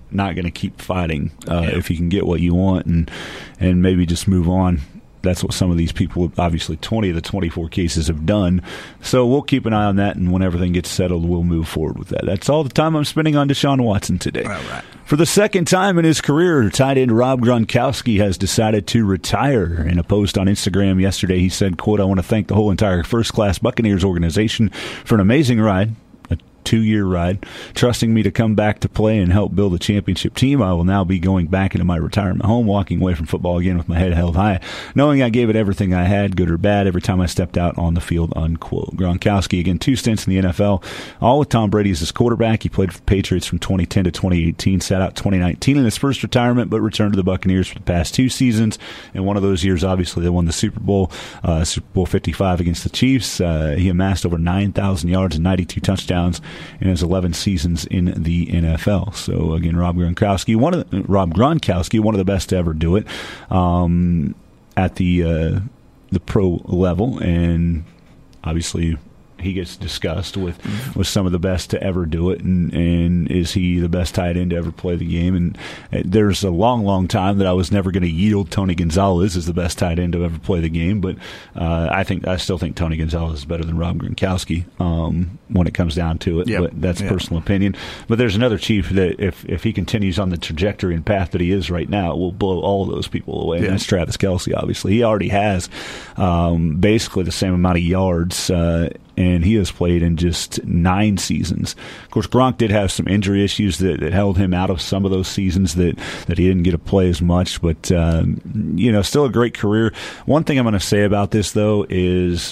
not going to keep fighting uh, yeah. if you can get what you want and and maybe just move on. That's what some of these people, obviously twenty of the twenty-four cases, have done. So we'll keep an eye on that, and when everything gets settled, we'll move forward with that. That's all the time I'm spending on Deshaun Watson today. All right. For the second time in his career, tight end Rob Gronkowski has decided to retire. In a post on Instagram yesterday, he said, quote, "I want to thank the whole entire first-class Buccaneers organization for an amazing ride. Two-year ride, trusting me to come back to play and help build a championship team. I will now be going back into my retirement home, walking away from football again with my head held high, knowing I gave it everything I had, good or bad, every time I stepped out on the field," unquote. Gronkowski, again, two stints in the N F L, all with Tom Brady as his quarterback. He played for the Patriots from twenty ten to twenty eighteen, sat out twenty nineteen in his first retirement, but returned to the Buccaneers for the past two seasons. And one of those years, obviously, they won the Super Bowl, uh, Super Bowl fifty-five against the Chiefs. Uh, he amassed over nine thousand yards and ninety-two touchdowns in his eleven seasons in the N F L. So again, Rob Gronkowski, one of the, Rob Gronkowski, one of the best to ever do it um, at the uh, the pro level, and obviously he gets discussed with, with some of the best to ever do it, and, and is he the best tight end to ever play the game? And there's a long, long time that I was never going to yield Tony Gonzalez as the best tight end to ever play the game, but uh, I think I still think Tony Gonzalez is better than Rob Gronkowski um, when it comes down to it. Yep. But that's yep. personal opinion. But there's another Chief that if if he continues on the trajectory and path that he is right now, it will blow all of those people away. Yep. And that's Travis Kelce. Obviously, he already has um, basically the same amount of yards. Uh, And he has played in just nine seasons. Of course, Gronk did have some injury issues that, that held him out of some of those seasons that, that he didn't get to play as much. But, um, you know, still a great career. One thing I'm going to say about this, though, is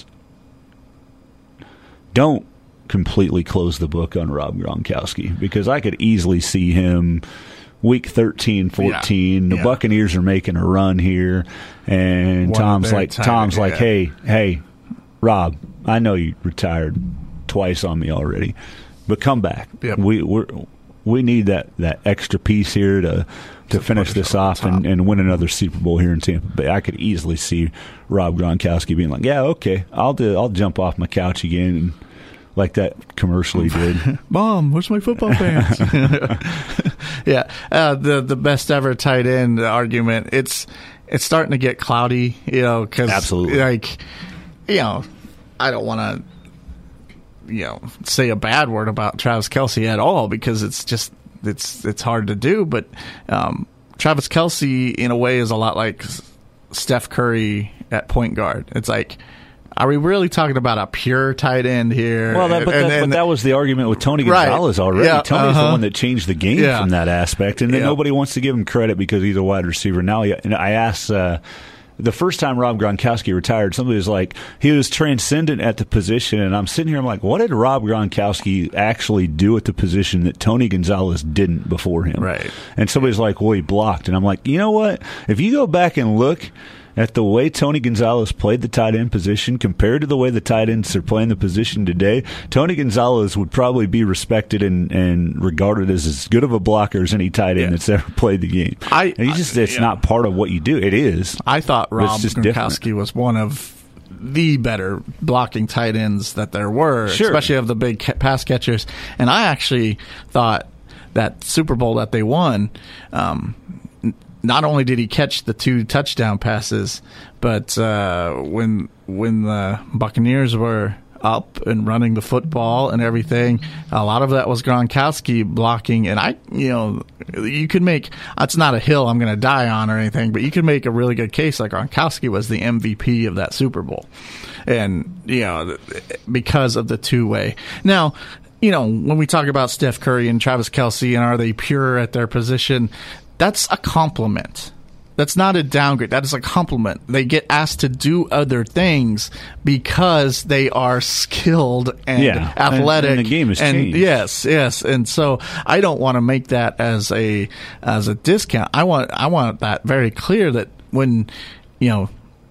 don't completely close the book on Rob Gronkowski, because I could easily see him week thirteen, fourteen. Yeah. The yeah. Buccaneers are making a run here, and One Tom's like, time, Tom's yeah. like, hey, hey, Rob, I know you retired twice on me already, but come back. Yep. We we we need that, that extra piece here to to, to finish this off and, and win another Super Bowl here in Tampa Bay. I could easily see Rob Gronkowski being like, "Yeah, okay, I'll do. I'll jump off my couch again," and like that commercial he did. Mom, where's my football pants? yeah, uh, the the best ever tight end argument. It's it's starting to get cloudy, you know, because absolutely, like, you know, I don't want to, you know, say a bad word about Travis Kelce at all, because it's just it's it's hard to do. But um, Travis Kelce, in a way, is a lot like Steph Curry at point guard. It's like, are we really talking about a pure tight end here? Well, that, but, and, that, and, but that was the argument with Tony Gonzalez right. already. Yeah, Tony's uh-huh. the one that changed the game yeah. from that aspect, and then yeah. nobody wants to give him credit because he's a wide receiver. Now, and I asked uh, the first time Rob Gronkowski retired, somebody was like, he was transcendent at the position, and I'm sitting here, I'm like, what did Rob Gronkowski actually do at the position that Tony Gonzalez didn't before him? Right. And somebody's like, well, he blocked. And I'm like, you know what? If you go back and look at the way Tony Gonzalez played the tight end position compared to the way the tight ends are playing the position today, Tony Gonzalez would probably be respected and, and regarded as as good of a blocker as any tight end yeah. that's ever played the game. I, and you just, it's yeah. not part of what you do. It is. I thought Rob Gronkowski was one of the better blocking tight ends that there were, sure. especially of the big pass catchers. And I actually thought that Super Bowl that they won, um, not only did he catch the two touchdown passes, but uh, when when the Buccaneers were up and running the football and everything, a lot of that was Gronkowski blocking. And I, you know, you could make, it's not a hill I'm going to die on or anything, but you could make a really good case like Gronkowski was the M V P of that Super Bowl. And, you know, because of the two-way. Now, you know, when we talk about Steph Curry and Travis Kelce and are they pure at their position, that's a compliment. That's not a downgrade. That is a compliment. They get asked to do other things because they are skilled and yeah, athletic. And, and the game has and changed. Yes, yes. And so I don't want to make that as a as a discount. I want I want that very clear that when, you know,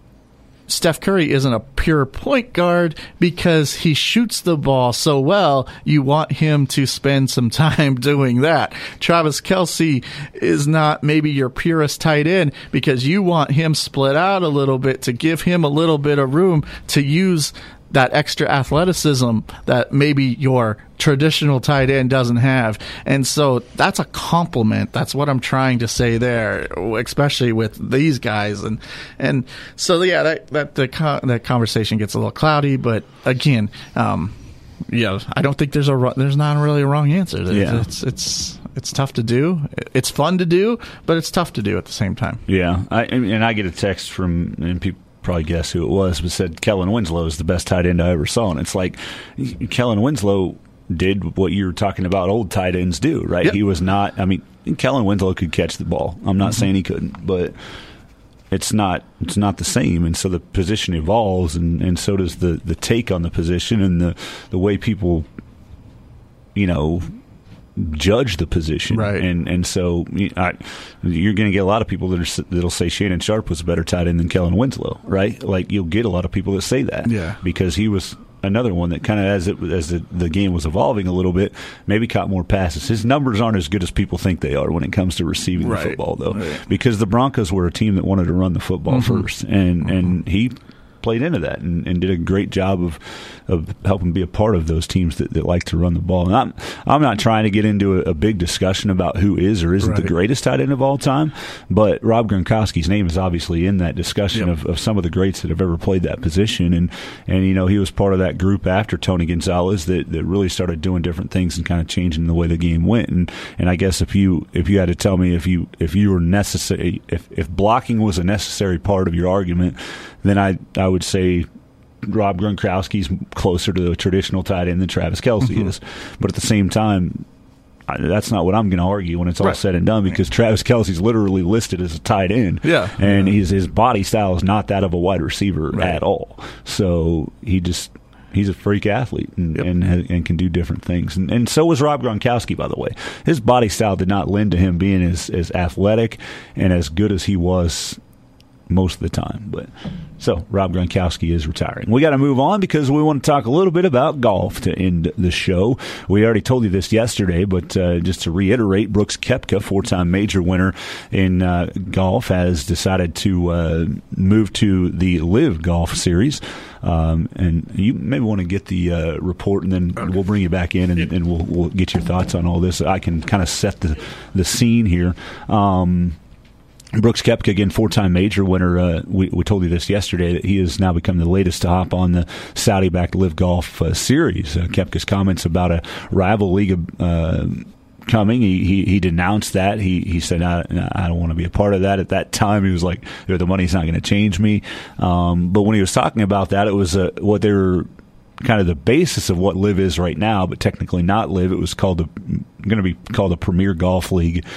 Steph Curry isn't a pure point guard because he shoots the ball so well, you want him to spend some time doing that. Travis Kelce is not maybe your purest tight end because you want him split out a little bit to give him a little bit of room to use that extra athleticism that maybe your traditional tight end doesn't have. And so that's a compliment. That's what I'm trying to say there, especially with these guys. And and so, yeah, that that, the, that conversation gets a little cloudy. But, again, um, yeah, I don't think there's a there's not really a wrong answer. It's, yeah. it's it's it's tough to do. It's fun to do, but it's tough to do at the same time. Yeah, I, and I get a text from and people probably guess who it was, but said Kellen Winslow is the best tight end I ever saw, and it's like Kellen Winslow did what you were talking about old tight ends do, right? Yep. He was not. I mean, Kellen Winslow could catch the ball. I'm not mm-hmm. saying he couldn't, but it's not it's not the same, and so the position evolves, and, and so does the, the take on the position and the, the way people, you know, judge the position. Right. And and so I, you're going to get a lot of people that are, that'll say Shannon Sharp was a better tight end than Kellen Winslow, right? Like, you'll get a lot of people that say that. Yeah. Because he was another one that kind of, as it as the, the game was evolving a little bit, maybe caught more passes. His numbers aren't as good as people think they are when it comes to receiving right. the football, though, right. because the Broncos were a team that wanted to run the football mm-hmm. first, and mm-hmm. and he played into that and, and did a great job of of helping be a part of those teams that, that like to run the ball. And I'm I'm not trying to get into a, a big discussion about who is or isn't right. the greatest tight end of all time, but Rob Gronkowski's name is obviously in that discussion yep. of, of some of the greats that have ever played that position. And, and you know, he was part of that group after Tony Gonzalez that, that really started doing different things and kind of changing the way the game went. And and I guess if you if you had to tell me if you if you were necessary if, if blocking was a necessary part of your argument, then I I would say Rob Gronkowski's closer to the traditional tight end than Travis Kelce mm-hmm. is. But at the same time, I, that's not what I'm going to argue when it's all right. said and done, because Travis Kelce's literally listed as a tight end. Yeah. And yeah. his his body style is not that of a wide receiver right. at all. So he just he's a freak athlete and, yep. and and can do different things. And, and so was Rob Gronkowski, by the way. His body style did not lend to him being as, as athletic and as good as he was most of the time. But so Rob Gronkowski is retiring. We got to move on because we want to talk a little bit about golf to end the show. We already told you this yesterday, but uh, just to reiterate, Brooks Koepka, four-time major winner in uh, golf, has decided to uh, move to the Live Golf Series. Um, and you maybe want to get the uh, report, and then okay. we'll bring you back in, and, and we'll, we'll get your thoughts on all this. I can kind of set the, the scene here. Um Brooks Koepka, again, four-time major winner. Uh, we, we told you this yesterday, that he has now become the latest to hop on the Saudi-backed Live Golf uh, Series. Uh, Koepka's comments about a rival league uh, coming, he, he he denounced that. He he said, I, I don't want to be a part of that. At that time, he was like, the money's not going to change me. Um, but when he was talking about that, it was uh, what they were kind of the basis of what Live is right now, but technically not Live. It was called the going to be called the Premier Golf League.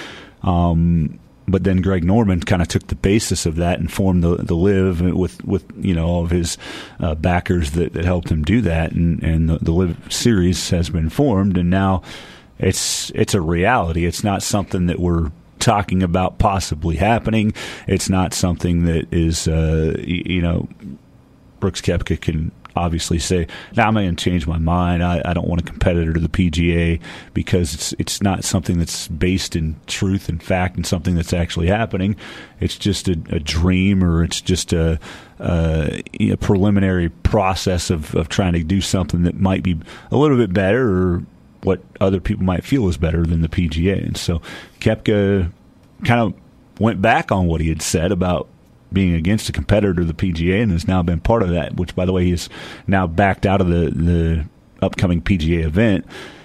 Um But then Greg Norman kind of took the basis of that and formed the the Live with, with you know all of his uh, backers that, that helped him do that, and and the, the Live series has been formed, and now it's it's a reality. It's not something that we're talking about possibly happening. It's not something that is uh, you know Brooks Koepka can obviously say, now I'm going to change my mind. I, I don't want a competitor to the P G A, because it's it's not something that's based in truth and fact and something that's actually happening. It's just a, a dream, or it's just a, a, a preliminary process of, of trying to do something that might be a little bit better, or what other people might feel is better than the P G A. And so Koepka kind of went back on what he had said about being against a competitor to the P G A, and has now been part of that, which, by the way, he's now backed out of the, the upcoming P G A event.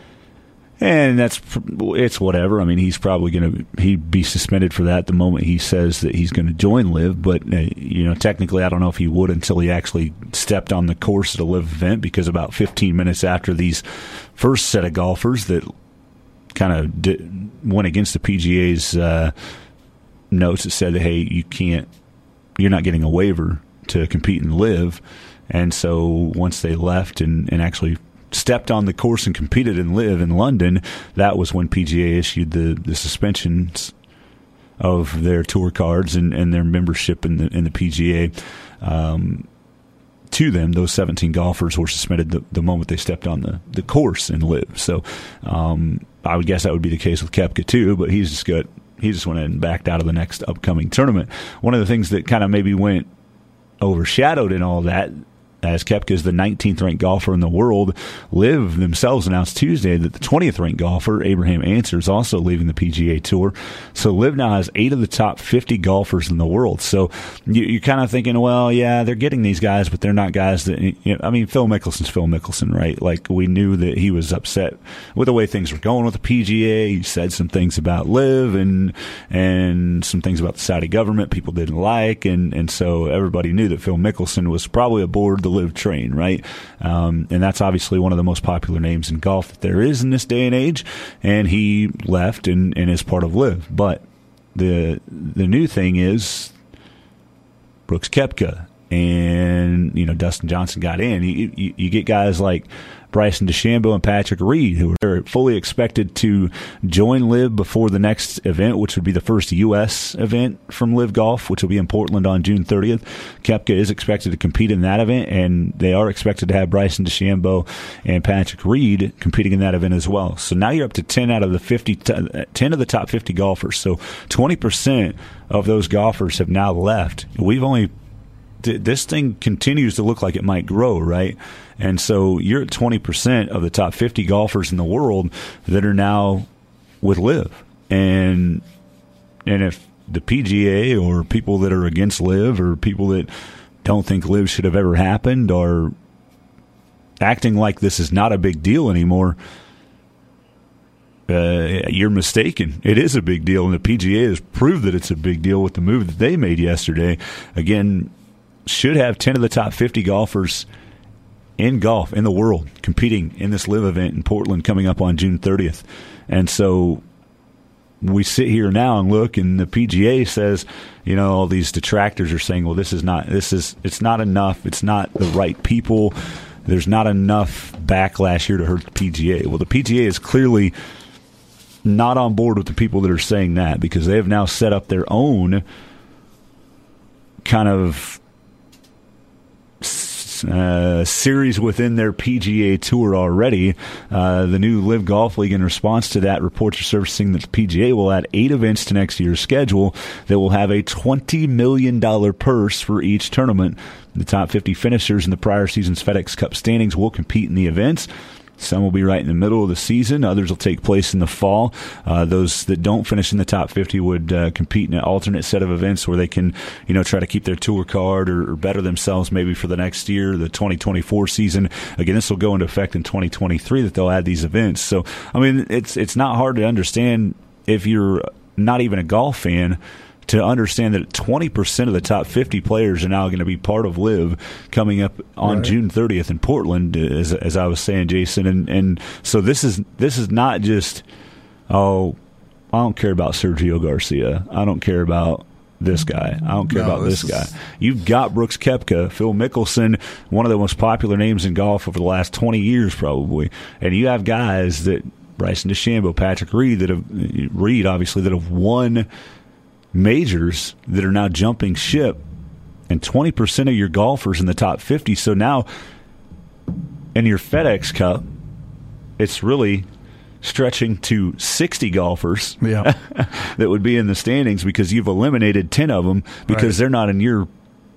And that's it's whatever. I mean, he's probably going to he'd be suspended for that the moment he says that he's going to join Live. But, uh, you know, technically, I don't know if he would until he actually stepped on the course at a Live event, because about fifteen minutes after these first set of golfers that kind of did, went against the P G A's uh, notes that said that, hey, you can't, you're not getting a waiver to compete and Live. And so once they left and, and actually stepped on the course and competed and Live in London, that was when P G A issued the, the suspensions of their tour cards and, and their membership in the in the P G A um, to them. Those seventeen golfers were suspended the, the moment they stepped on the, the course and Live. So um, I would guess that would be the case with Koepka too, but he's just got He just went and backed out of the next upcoming tournament. One of the things that kind of maybe went overshadowed in all that as Koepka is the nineteenth ranked golfer in the world. LIV themselves announced Tuesday that the twentieth ranked golfer, Abraham Ancer, is also leaving the P G A Tour. So LIV now has eight of the top fifty golfers in the world. So you, you're kind of thinking, well, yeah, they're getting these guys, but they're not guys that, you know, I mean, Phil Mickelson's Phil Mickelson, right? Like, we knew that he was upset with the way things were going with the P G A. He said some things about LIV and and some things about the Saudi government people didn't like, and, and so everybody knew that Phil Mickelson was probably aboard the LIV train, right? Um, and that's obviously one of the most popular names in golf that there is in this day and age, and he left and, and is part of LIV. But the the new thing is Brooks Koepka, and you know Dustin Johnson got in. You, you, you get guys like Bryson DeChambeau and Patrick Reed, who are fully expected to join LIV before the next event, which would be the first U S event from LIV Golf, which will be in Portland on June thirtieth. Koepka is expected to compete in that event, and they are expected to have Bryson DeChambeau and Patrick Reed competing in that event as well. So now you're up to ten out of the fifty, ten of the top fifty golfers. So twenty percent of those golfers have now left. We've only this thing continues to look like it might grow, right? And so you're at twenty percent of the top fifty golfers in the world that are now with LIV. And and if the P G A or people that are against LIV or people that don't think LIV should have ever happened are acting like this is not a big deal anymore, Uh, you're mistaken. It is a big deal, and the P G A has proved that it's a big deal with the move that they made yesterday. Again, should have ten of the top fifty golfers in golf in the world competing in this LIV event in Portland coming up on June thirtieth. And so we sit here now and look, and the P G A says, you know, all these detractors are saying, well, this is not, this is, it's not enough. It's not the right people. There's not enough backlash here to hurt the P G A. Well, the P G A is clearly not on board with the people that are saying that, because they have now set up their own kind of uh, series within their P G A Tour already. Uh, the new LIV Golf League, in response to that, reports are surfacing that the P G A will add eight events to next year's schedule that will have a twenty million dollars purse for each tournament. The top fifty finishers in the prior season's FedEx Cup standings will compete in the events. Some will be right in the middle of the season. Others will take place in the fall. Uh, those that don't finish in the top fifty would uh, compete in an alternate set of events where they can, you know, try to keep their tour card or, or better themselves maybe for the next year, the twenty twenty-four season. Again, this will go into effect in twenty twenty-three that they'll add these events. So, I mean, it's it's not hard to understand if you're not even a golf fan to understand that twenty percent of the top fifty players are now going to be part of LIV coming up on right. June thirtieth in Portland, as, as I was saying, Jason. And, and so this is this is not just, oh, I don't care about Sergio Garcia. I don't care about this guy. I don't care no, about this, this guy. You've got Brooks Koepka, Phil Mickelson, one of the most popular names in golf over the last twenty years probably. And you have guys that, Bryson DeChambeau, Patrick Reed, that have, Reed obviously, that have won majors that are now jumping ship, and twenty percent of your golfers in the top fifty. So now in your FedEx Cup, it's really stretching to sixty golfers yeah. that would be in the standings, because you've eliminated ten of them because right. they're not in your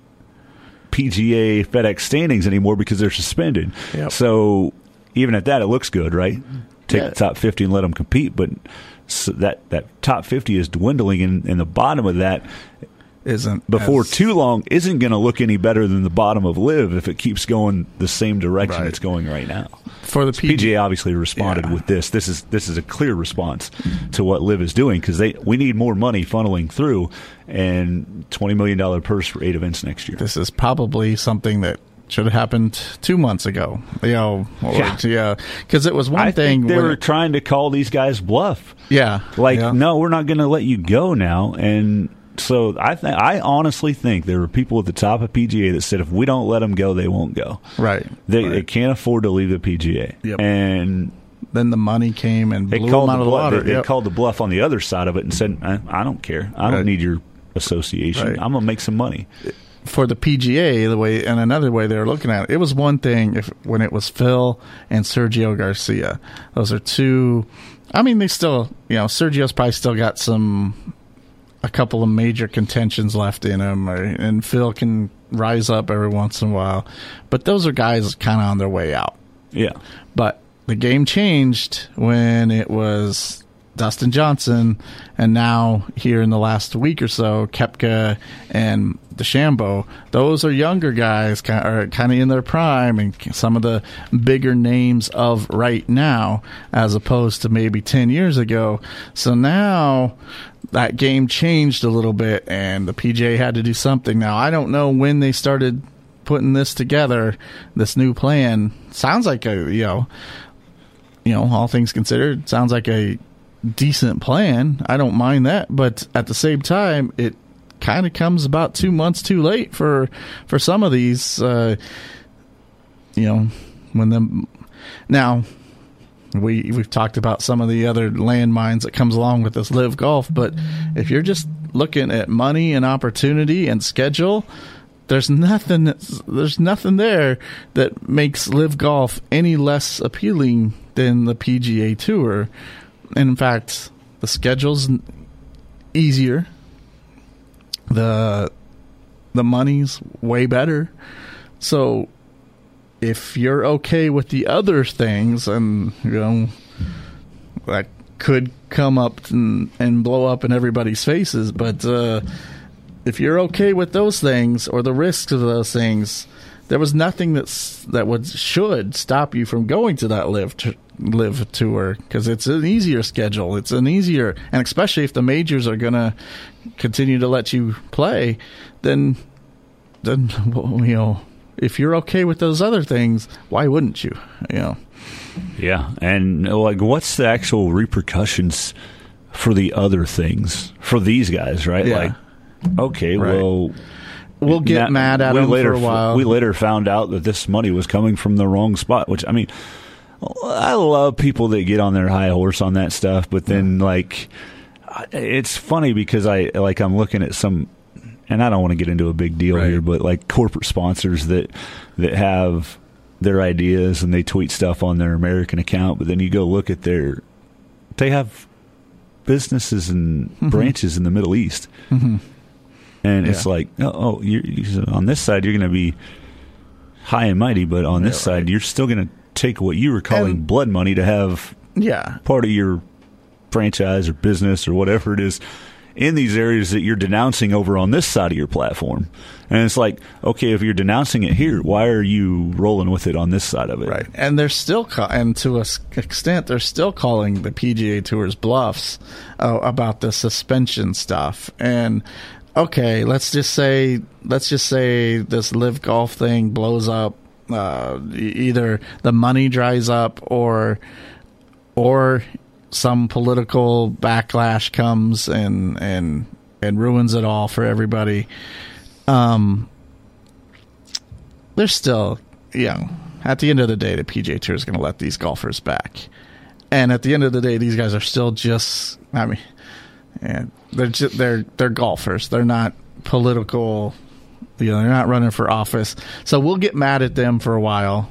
P G A FedEx standings anymore because they're suspended. Yep. So even at that, it looks good, right? Take yeah. the top fifty and let them compete, but so that, that top fifty is dwindling, and, and the bottom of that isn't before as, too long isn't going to look any better than the bottom of LIV if it keeps going the same direction right. it's going right now. For the P G A obviously responded yeah. with this. This is this is a clear response to what LIV is doing, because they we need more money funneling through, and twenty million dollars purse for eight events next year. This is probably something that should have happened two months ago. You know, yeah, yeah, because it was one I thing think they were it, trying to call these guys bluff. Yeah, like yeah. no, we're not going to let you go now. And so I think I honestly think there were people at the top of P G A that said if we don't let them go, they won't go. Right, they, right. they can't afford to leave the P G A. Yep. And then the money came and blew they called them out the of the bluff, water. They, yep. they called the bluff on the other side of it and said, I, I don't care. I don't right. need your association. Right. I'm going to make some money. For the P G A, the way and another way they were looking at it, it was one thing if when it was Phil and Sergio Garcia. Those are two. I mean, they still, you know, Sergio's probably still got some, a couple of major contentions left in him, or, and Phil can rise up every once in a while. But those are guys kind of on their way out. Yeah. But the game changed when it was Dustin Johnson, and now here in the last week or so, Koepka and DeChambeau. Those are younger guys, kind of, are kind of in their prime, and some of the bigger names of right now, as opposed to maybe ten years ago. So now that game changed a little bit, and the P G A had to do something. Now I don't know when they started putting this together, this new plan. Sounds like a you know, you know, all things considered, sounds like a decent plan. I don't mind that, but at the same time, it kind of comes about two months too late for for some of these. Uh, you know, when them now we we've talked about some of the other landmines that comes along with this Live Golf, but if you're just looking at money and opportunity and schedule, there's nothing that's, there's nothing there that makes Live Golf any less appealing than the P G A Tour. And in fact, the schedule's easier. The the money's way better. So if you're okay with the other things, and you know that could come up and, and blow up in everybody's faces, but uh, if you're okay with those things or the risks of those things, there was nothing that's that would should stop you from going to that live t- live tour, because it's an easier schedule. It's an easier, and especially if the majors are going to continue to let you play, then then you know, if you're okay with those other things, why wouldn't you? You know. Yeah, and like, what's the actual repercussions for the other things for these guys, right? Yeah. Like, okay, right. well, we'll get now, mad at we them later, for a while. We later found out that this money was coming from the wrong spot, which, I mean, I love people that get on their high horse on that stuff, but then, like, it's funny because I, like, I'm looking at some, and I don't want to get into a big deal right. here, but, like, corporate sponsors that that have their ideas and they tweet stuff on their American account, but then you go look at their, they have businesses and mm-hmm. branches in the Middle East. Mm-hmm. And yeah. it's like, oh, oh you're, you're, on this side, you're going to be high and mighty, but on this yeah, right. side, you're still going to take what you were calling and, blood money to have yeah. part of your franchise or business or whatever it is in these areas that you're denouncing over on this side of your platform. And it's like, okay, if you're denouncing it here, why are you rolling with it on this side of it? Right. And they're still, ca- and to an extent, they're still calling the P G A Tour's bluffs uh, about the suspension stuff. And okay, let's just say, let's just say this Live Golf thing blows up. Uh, either the money dries up, or, or some political backlash comes and and and ruins it all for everybody. Um, there's still, you know, at the end of the day, the P G A Tour is going to let these golfers back, and at the end of the day, these guys are still just, I mean, yeah, they're just, they're they're golfers. They're not political. You know, they're not running for office. So we'll get mad at them for a while.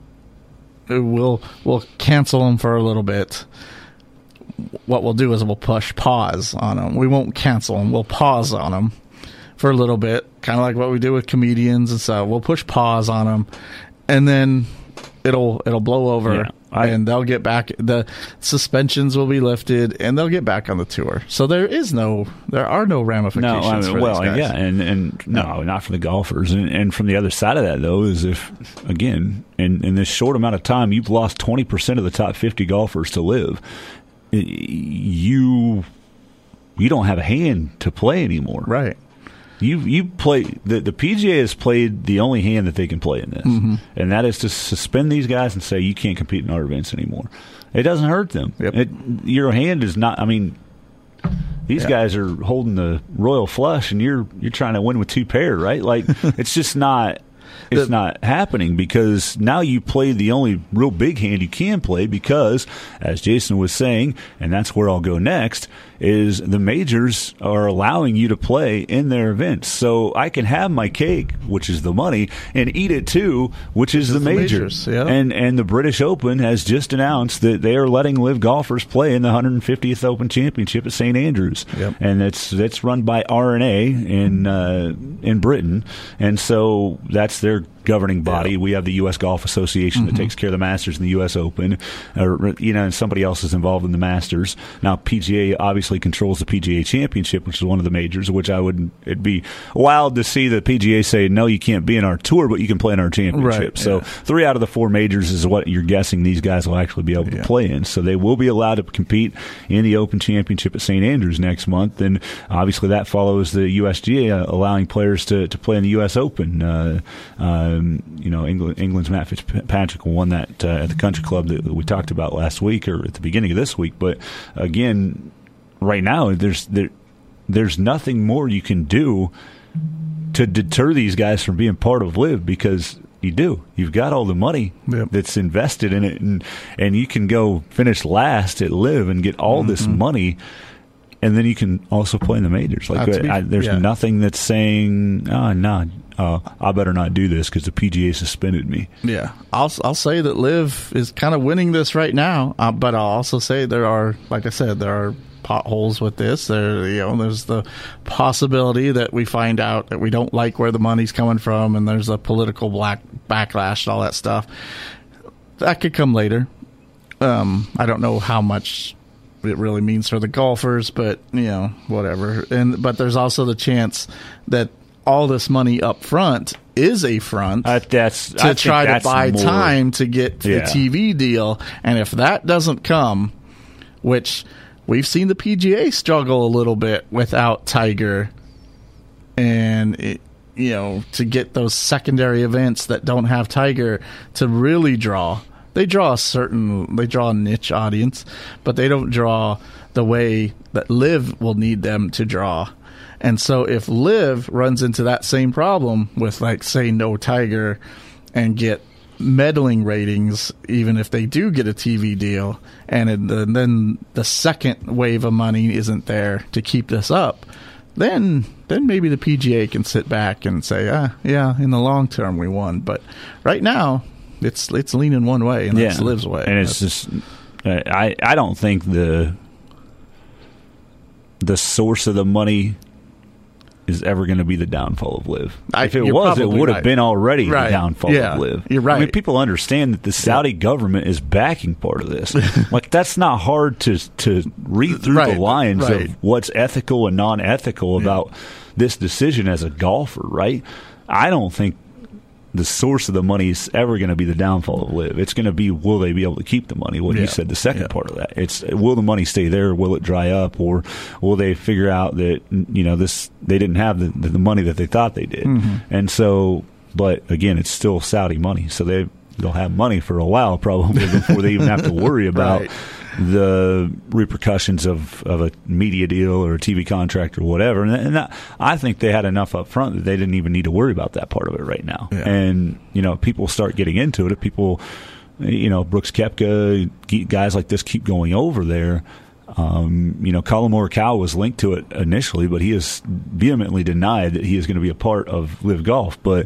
We'll we'll cancel them for a little bit. What we'll do is we'll push pause on them. We won't cancel them. We'll pause on them for a little bit, kind of like what we do with comedians and stuff. We'll push pause on them, and then it'll it'll blow over, yeah, I, and they'll get back. The suspensions will be lifted, and they'll get back on the tour. So there is no, there are no ramifications. No, I mean, for well, these guys. yeah, and and no, no, not for the golfers. And, and from the other side of that, though, is if again, in in this short amount of time, you've lost twenty percent of the top fifty golfers to Live. You you don't have a hand to play anymore, right? You you play the the P G A has played the only hand that they can play in this, mm-hmm. and that is to suspend these guys and say you can't compete in our events anymore. It doesn't hurt them. Yep. It, your hand is not. I mean, these yeah. guys are holding the royal flush, and you're you're trying to win with two pair, right? Like it's just not. it's the, not happening because now you play the only real big hand you can play because, as Jason was saying, and that's where I'll go next, is the majors are allowing you to play in their events. So I can have my cake, which is the money, and eat it too, which is the, the majors. majors yeah. And and the British Open has just announced that they are letting live golfers play in the one hundred fiftieth Open Championship at Saint Andrews. Yep. And it's that's run by R N A in uh, in Britain. And so that's their governing body. Yeah. We have the U S Golf Association mm-hmm. that takes care of the Masters and the U S Open, or, you know, and somebody else is involved in the Masters. Now, P G A obviously controls the P G A Championship, which is one of the majors, which I would, it'd be wild to see the P G A say, no, you can't be in our tour, but you can play in our championship. Right, so yeah. three out of the four majors is what you're guessing these guys will actually be able to yeah. play in. So they will be allowed to compete in the Open Championship at Saint Andrews next month. And obviously that follows the U S G A allowing players to, to play in the U S Open. Uh, um, you know, England, England's Matt Fitzpatrick won that uh, at the Country Club that we talked about last week or at the beginning of this week. But again, right now there's there, there's nothing more you can do to deter these guys from being part of LIV because you do. You've got all the money yep. that's invested in it, and and you can go finish last at LIV and get all mm-hmm. this money. And then you can also play in the majors. Like be, I, there's yeah. nothing that's saying, oh, no, uh, I better not do this because the P G A suspended me. Yeah, I'll I'll say that LIV is kind of winning this right now, uh, but I'll also say there are, like I said, there are potholes with this. There, you know, there's the possibility that we find out that we don't like where the money's coming from, and there's a political black backlash and all that stuff. That could come later. Um, I don't know how much it really means for the golfers, but you know, whatever. And but there's also the chance that all this money up front is a front uh, that's, to I try that's to buy more, time to get yeah. the T V deal. And if that doesn't come, which we've seen the P G A struggle a little bit without Tiger, and it, you know, to get those secondary events that don't have Tiger to really draw. They draw a certain, they draw a niche audience, but they don't draw the way that LIV will need them to draw. And so if LIV runs into that same problem with, like, say, no Tiger and get meddling ratings, even if they do get a T V deal, and, it, and then the second wave of money isn't there to keep this up, then then maybe the P G A can sit back and say, ah, yeah, in the long term we won. But right now, It's it's leaning one way, and that's yeah. LIV's way. And it's that's, just, I I don't think the the source of the money is ever going to be the downfall of LIV. I, if it was, it would have right. been already right. the downfall yeah. of LIV. You're right. I mean, people understand that the Saudi yeah. government is backing part of this. Like, that's not hard to to read through right. the lines right. of what's ethical and non-ethical yeah. about this decision as a golfer, right? I don't think the source of the money is ever going to be the downfall of LIV. It's going to be, will they be able to keep the money? What yeah. you said, the second yeah. part of that. It's, will the money stay there? Will it dry up? Or will they figure out that, you know, this, they didn't have the, the money that they thought they did? Mm-hmm. And so, but again, it's still Saudi money. So they, they'll have money for a while probably before they even have to worry about right. the repercussions of, of a media deal or a T V contract or whatever. And, and that, I think they had enough up front that they didn't even need to worry about that part of it right now. Yeah. And, you know, people start getting into it. If people, you know, Brooks Koepka, guys like this keep going over there. Um, you know, Colin Morikawa was linked to it initially, but he has vehemently denied that he is going to be a part of LIV Golf. But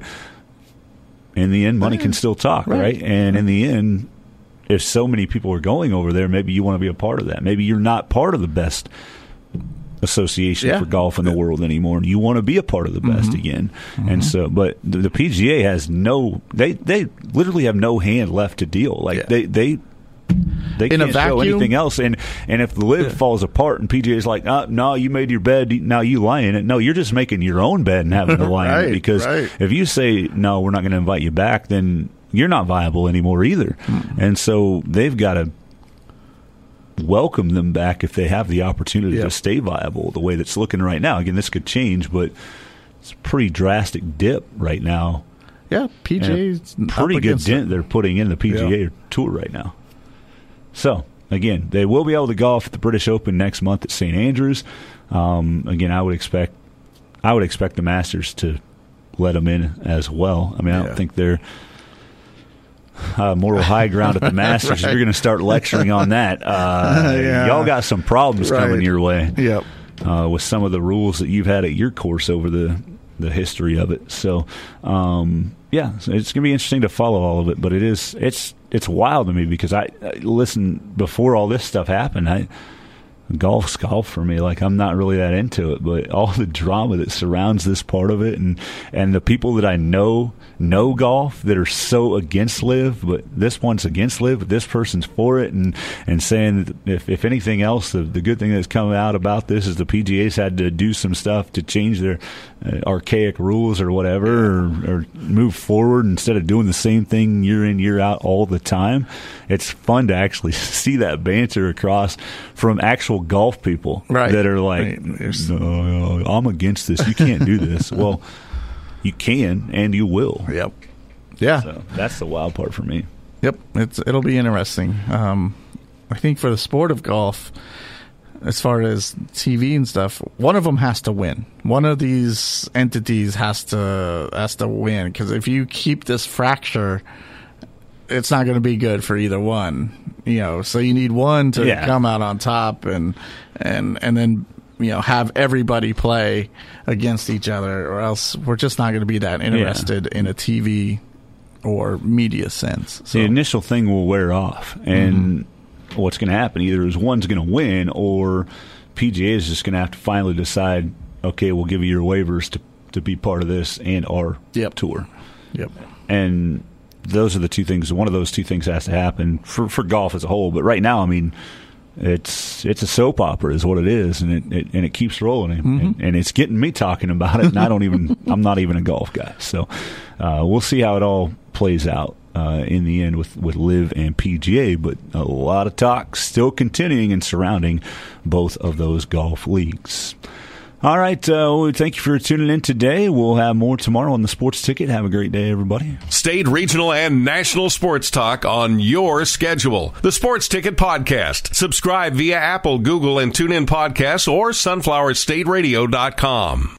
in the end, money can still talk, right? right? And in the end, if so many people are going over there, maybe you want to be a part of that. Maybe you're not part of the best association yeah. for golf in the world anymore, and you want to be a part of the best mm-hmm. again. Mm-hmm. And so, but the, the P G A has no, they they literally have no hand left to deal. Like yeah. they they they in can't a vacuum, show anything else. And and if the LIV yeah. falls apart and P G A's like, oh, no, you made your bed, now you lie in it. No, you're just making your own bed and having to lie right, in it. Because right. if you say, no, we're not going to invite you back, then you're not viable anymore either. Mm-hmm. And so they've got to welcome them back if they have the opportunity yep. to stay viable the way that's looking right now. Again, this could change, but it's a pretty drastic dip right now. Yeah, P G A's pretty good dent it. they're putting in the P G A yeah. Tour right now. So, again, they will be able to golf at the British Open next month at Saint Andrews. Um, again, I would expect I would expect the Masters to let them in as well. I mean, I don't Yeah. think they're uh, moral high ground at the Masters. Right. If you're going to start lecturing on that, uh, Yeah. y'all got some problems Right. coming your way. Yep. Uh, with some of the rules that you've had at your course over the, the history of it. So, um, yeah, so it's going to be interesting to follow all of it, but it is, it's, it's wild to me because I, I listen, before all this stuff happened, I, golf's golf for me. Like, I'm not really that into it, but all the drama that surrounds this part of it, and and the people that I know know golf that are so against Live, but this one's against Live, but this person's for it, and and saying that if if anything else, the, the good thing that's come out about this is the P G A's had to do some stuff to change their uh, archaic rules or whatever, or, or move forward instead of doing the same thing year in, year out all the time. It's fun to actually see that banter across from actual golf people, right, that are like, right. no, I'm against this. You can't do this. Well, you can and you will. Yep. Yeah. So that's the wild part for me. Yep. It's it'll be interesting. Um, I think for the sport of golf, as far as T V and stuff, one of them has to win. One of these entities has to has to win, because if you keep this fracture, it's not going to be good for either one. You know, so you need one to Yeah. come out on top, and and and then, you know, have everybody play against each other, or else we're just not going to be that interested in a T V or media sense. So The initial thing will wear off, and mm-hmm. what's going to happen either is one's going to win, or P G A is just going to have to finally decide, okay, we'll give you your waivers to to be part of this and our Yep. tour. Yep. And those are the two things. One of those two things has to happen for, for golf as a whole. But right now, I mean, it's it's a soap opera is what it is, and it, it and it keeps rolling, and, Mm-hmm. and, and it's getting me talking about it. And I don't even I'm not even a golf guy, so uh, we'll see how it all plays out uh, in the end with with Live and P G A. But a lot of talk still continuing and surrounding both of those golf leagues. All right, uh, well, thank you for tuning in today. We'll have more tomorrow on the Sports Ticket. Have a great day, everybody. State, regional, and national sports talk on your schedule. The Sports Ticket Podcast. Subscribe via Apple, Google, and TuneIn Podcasts or sunflower state radio dot com.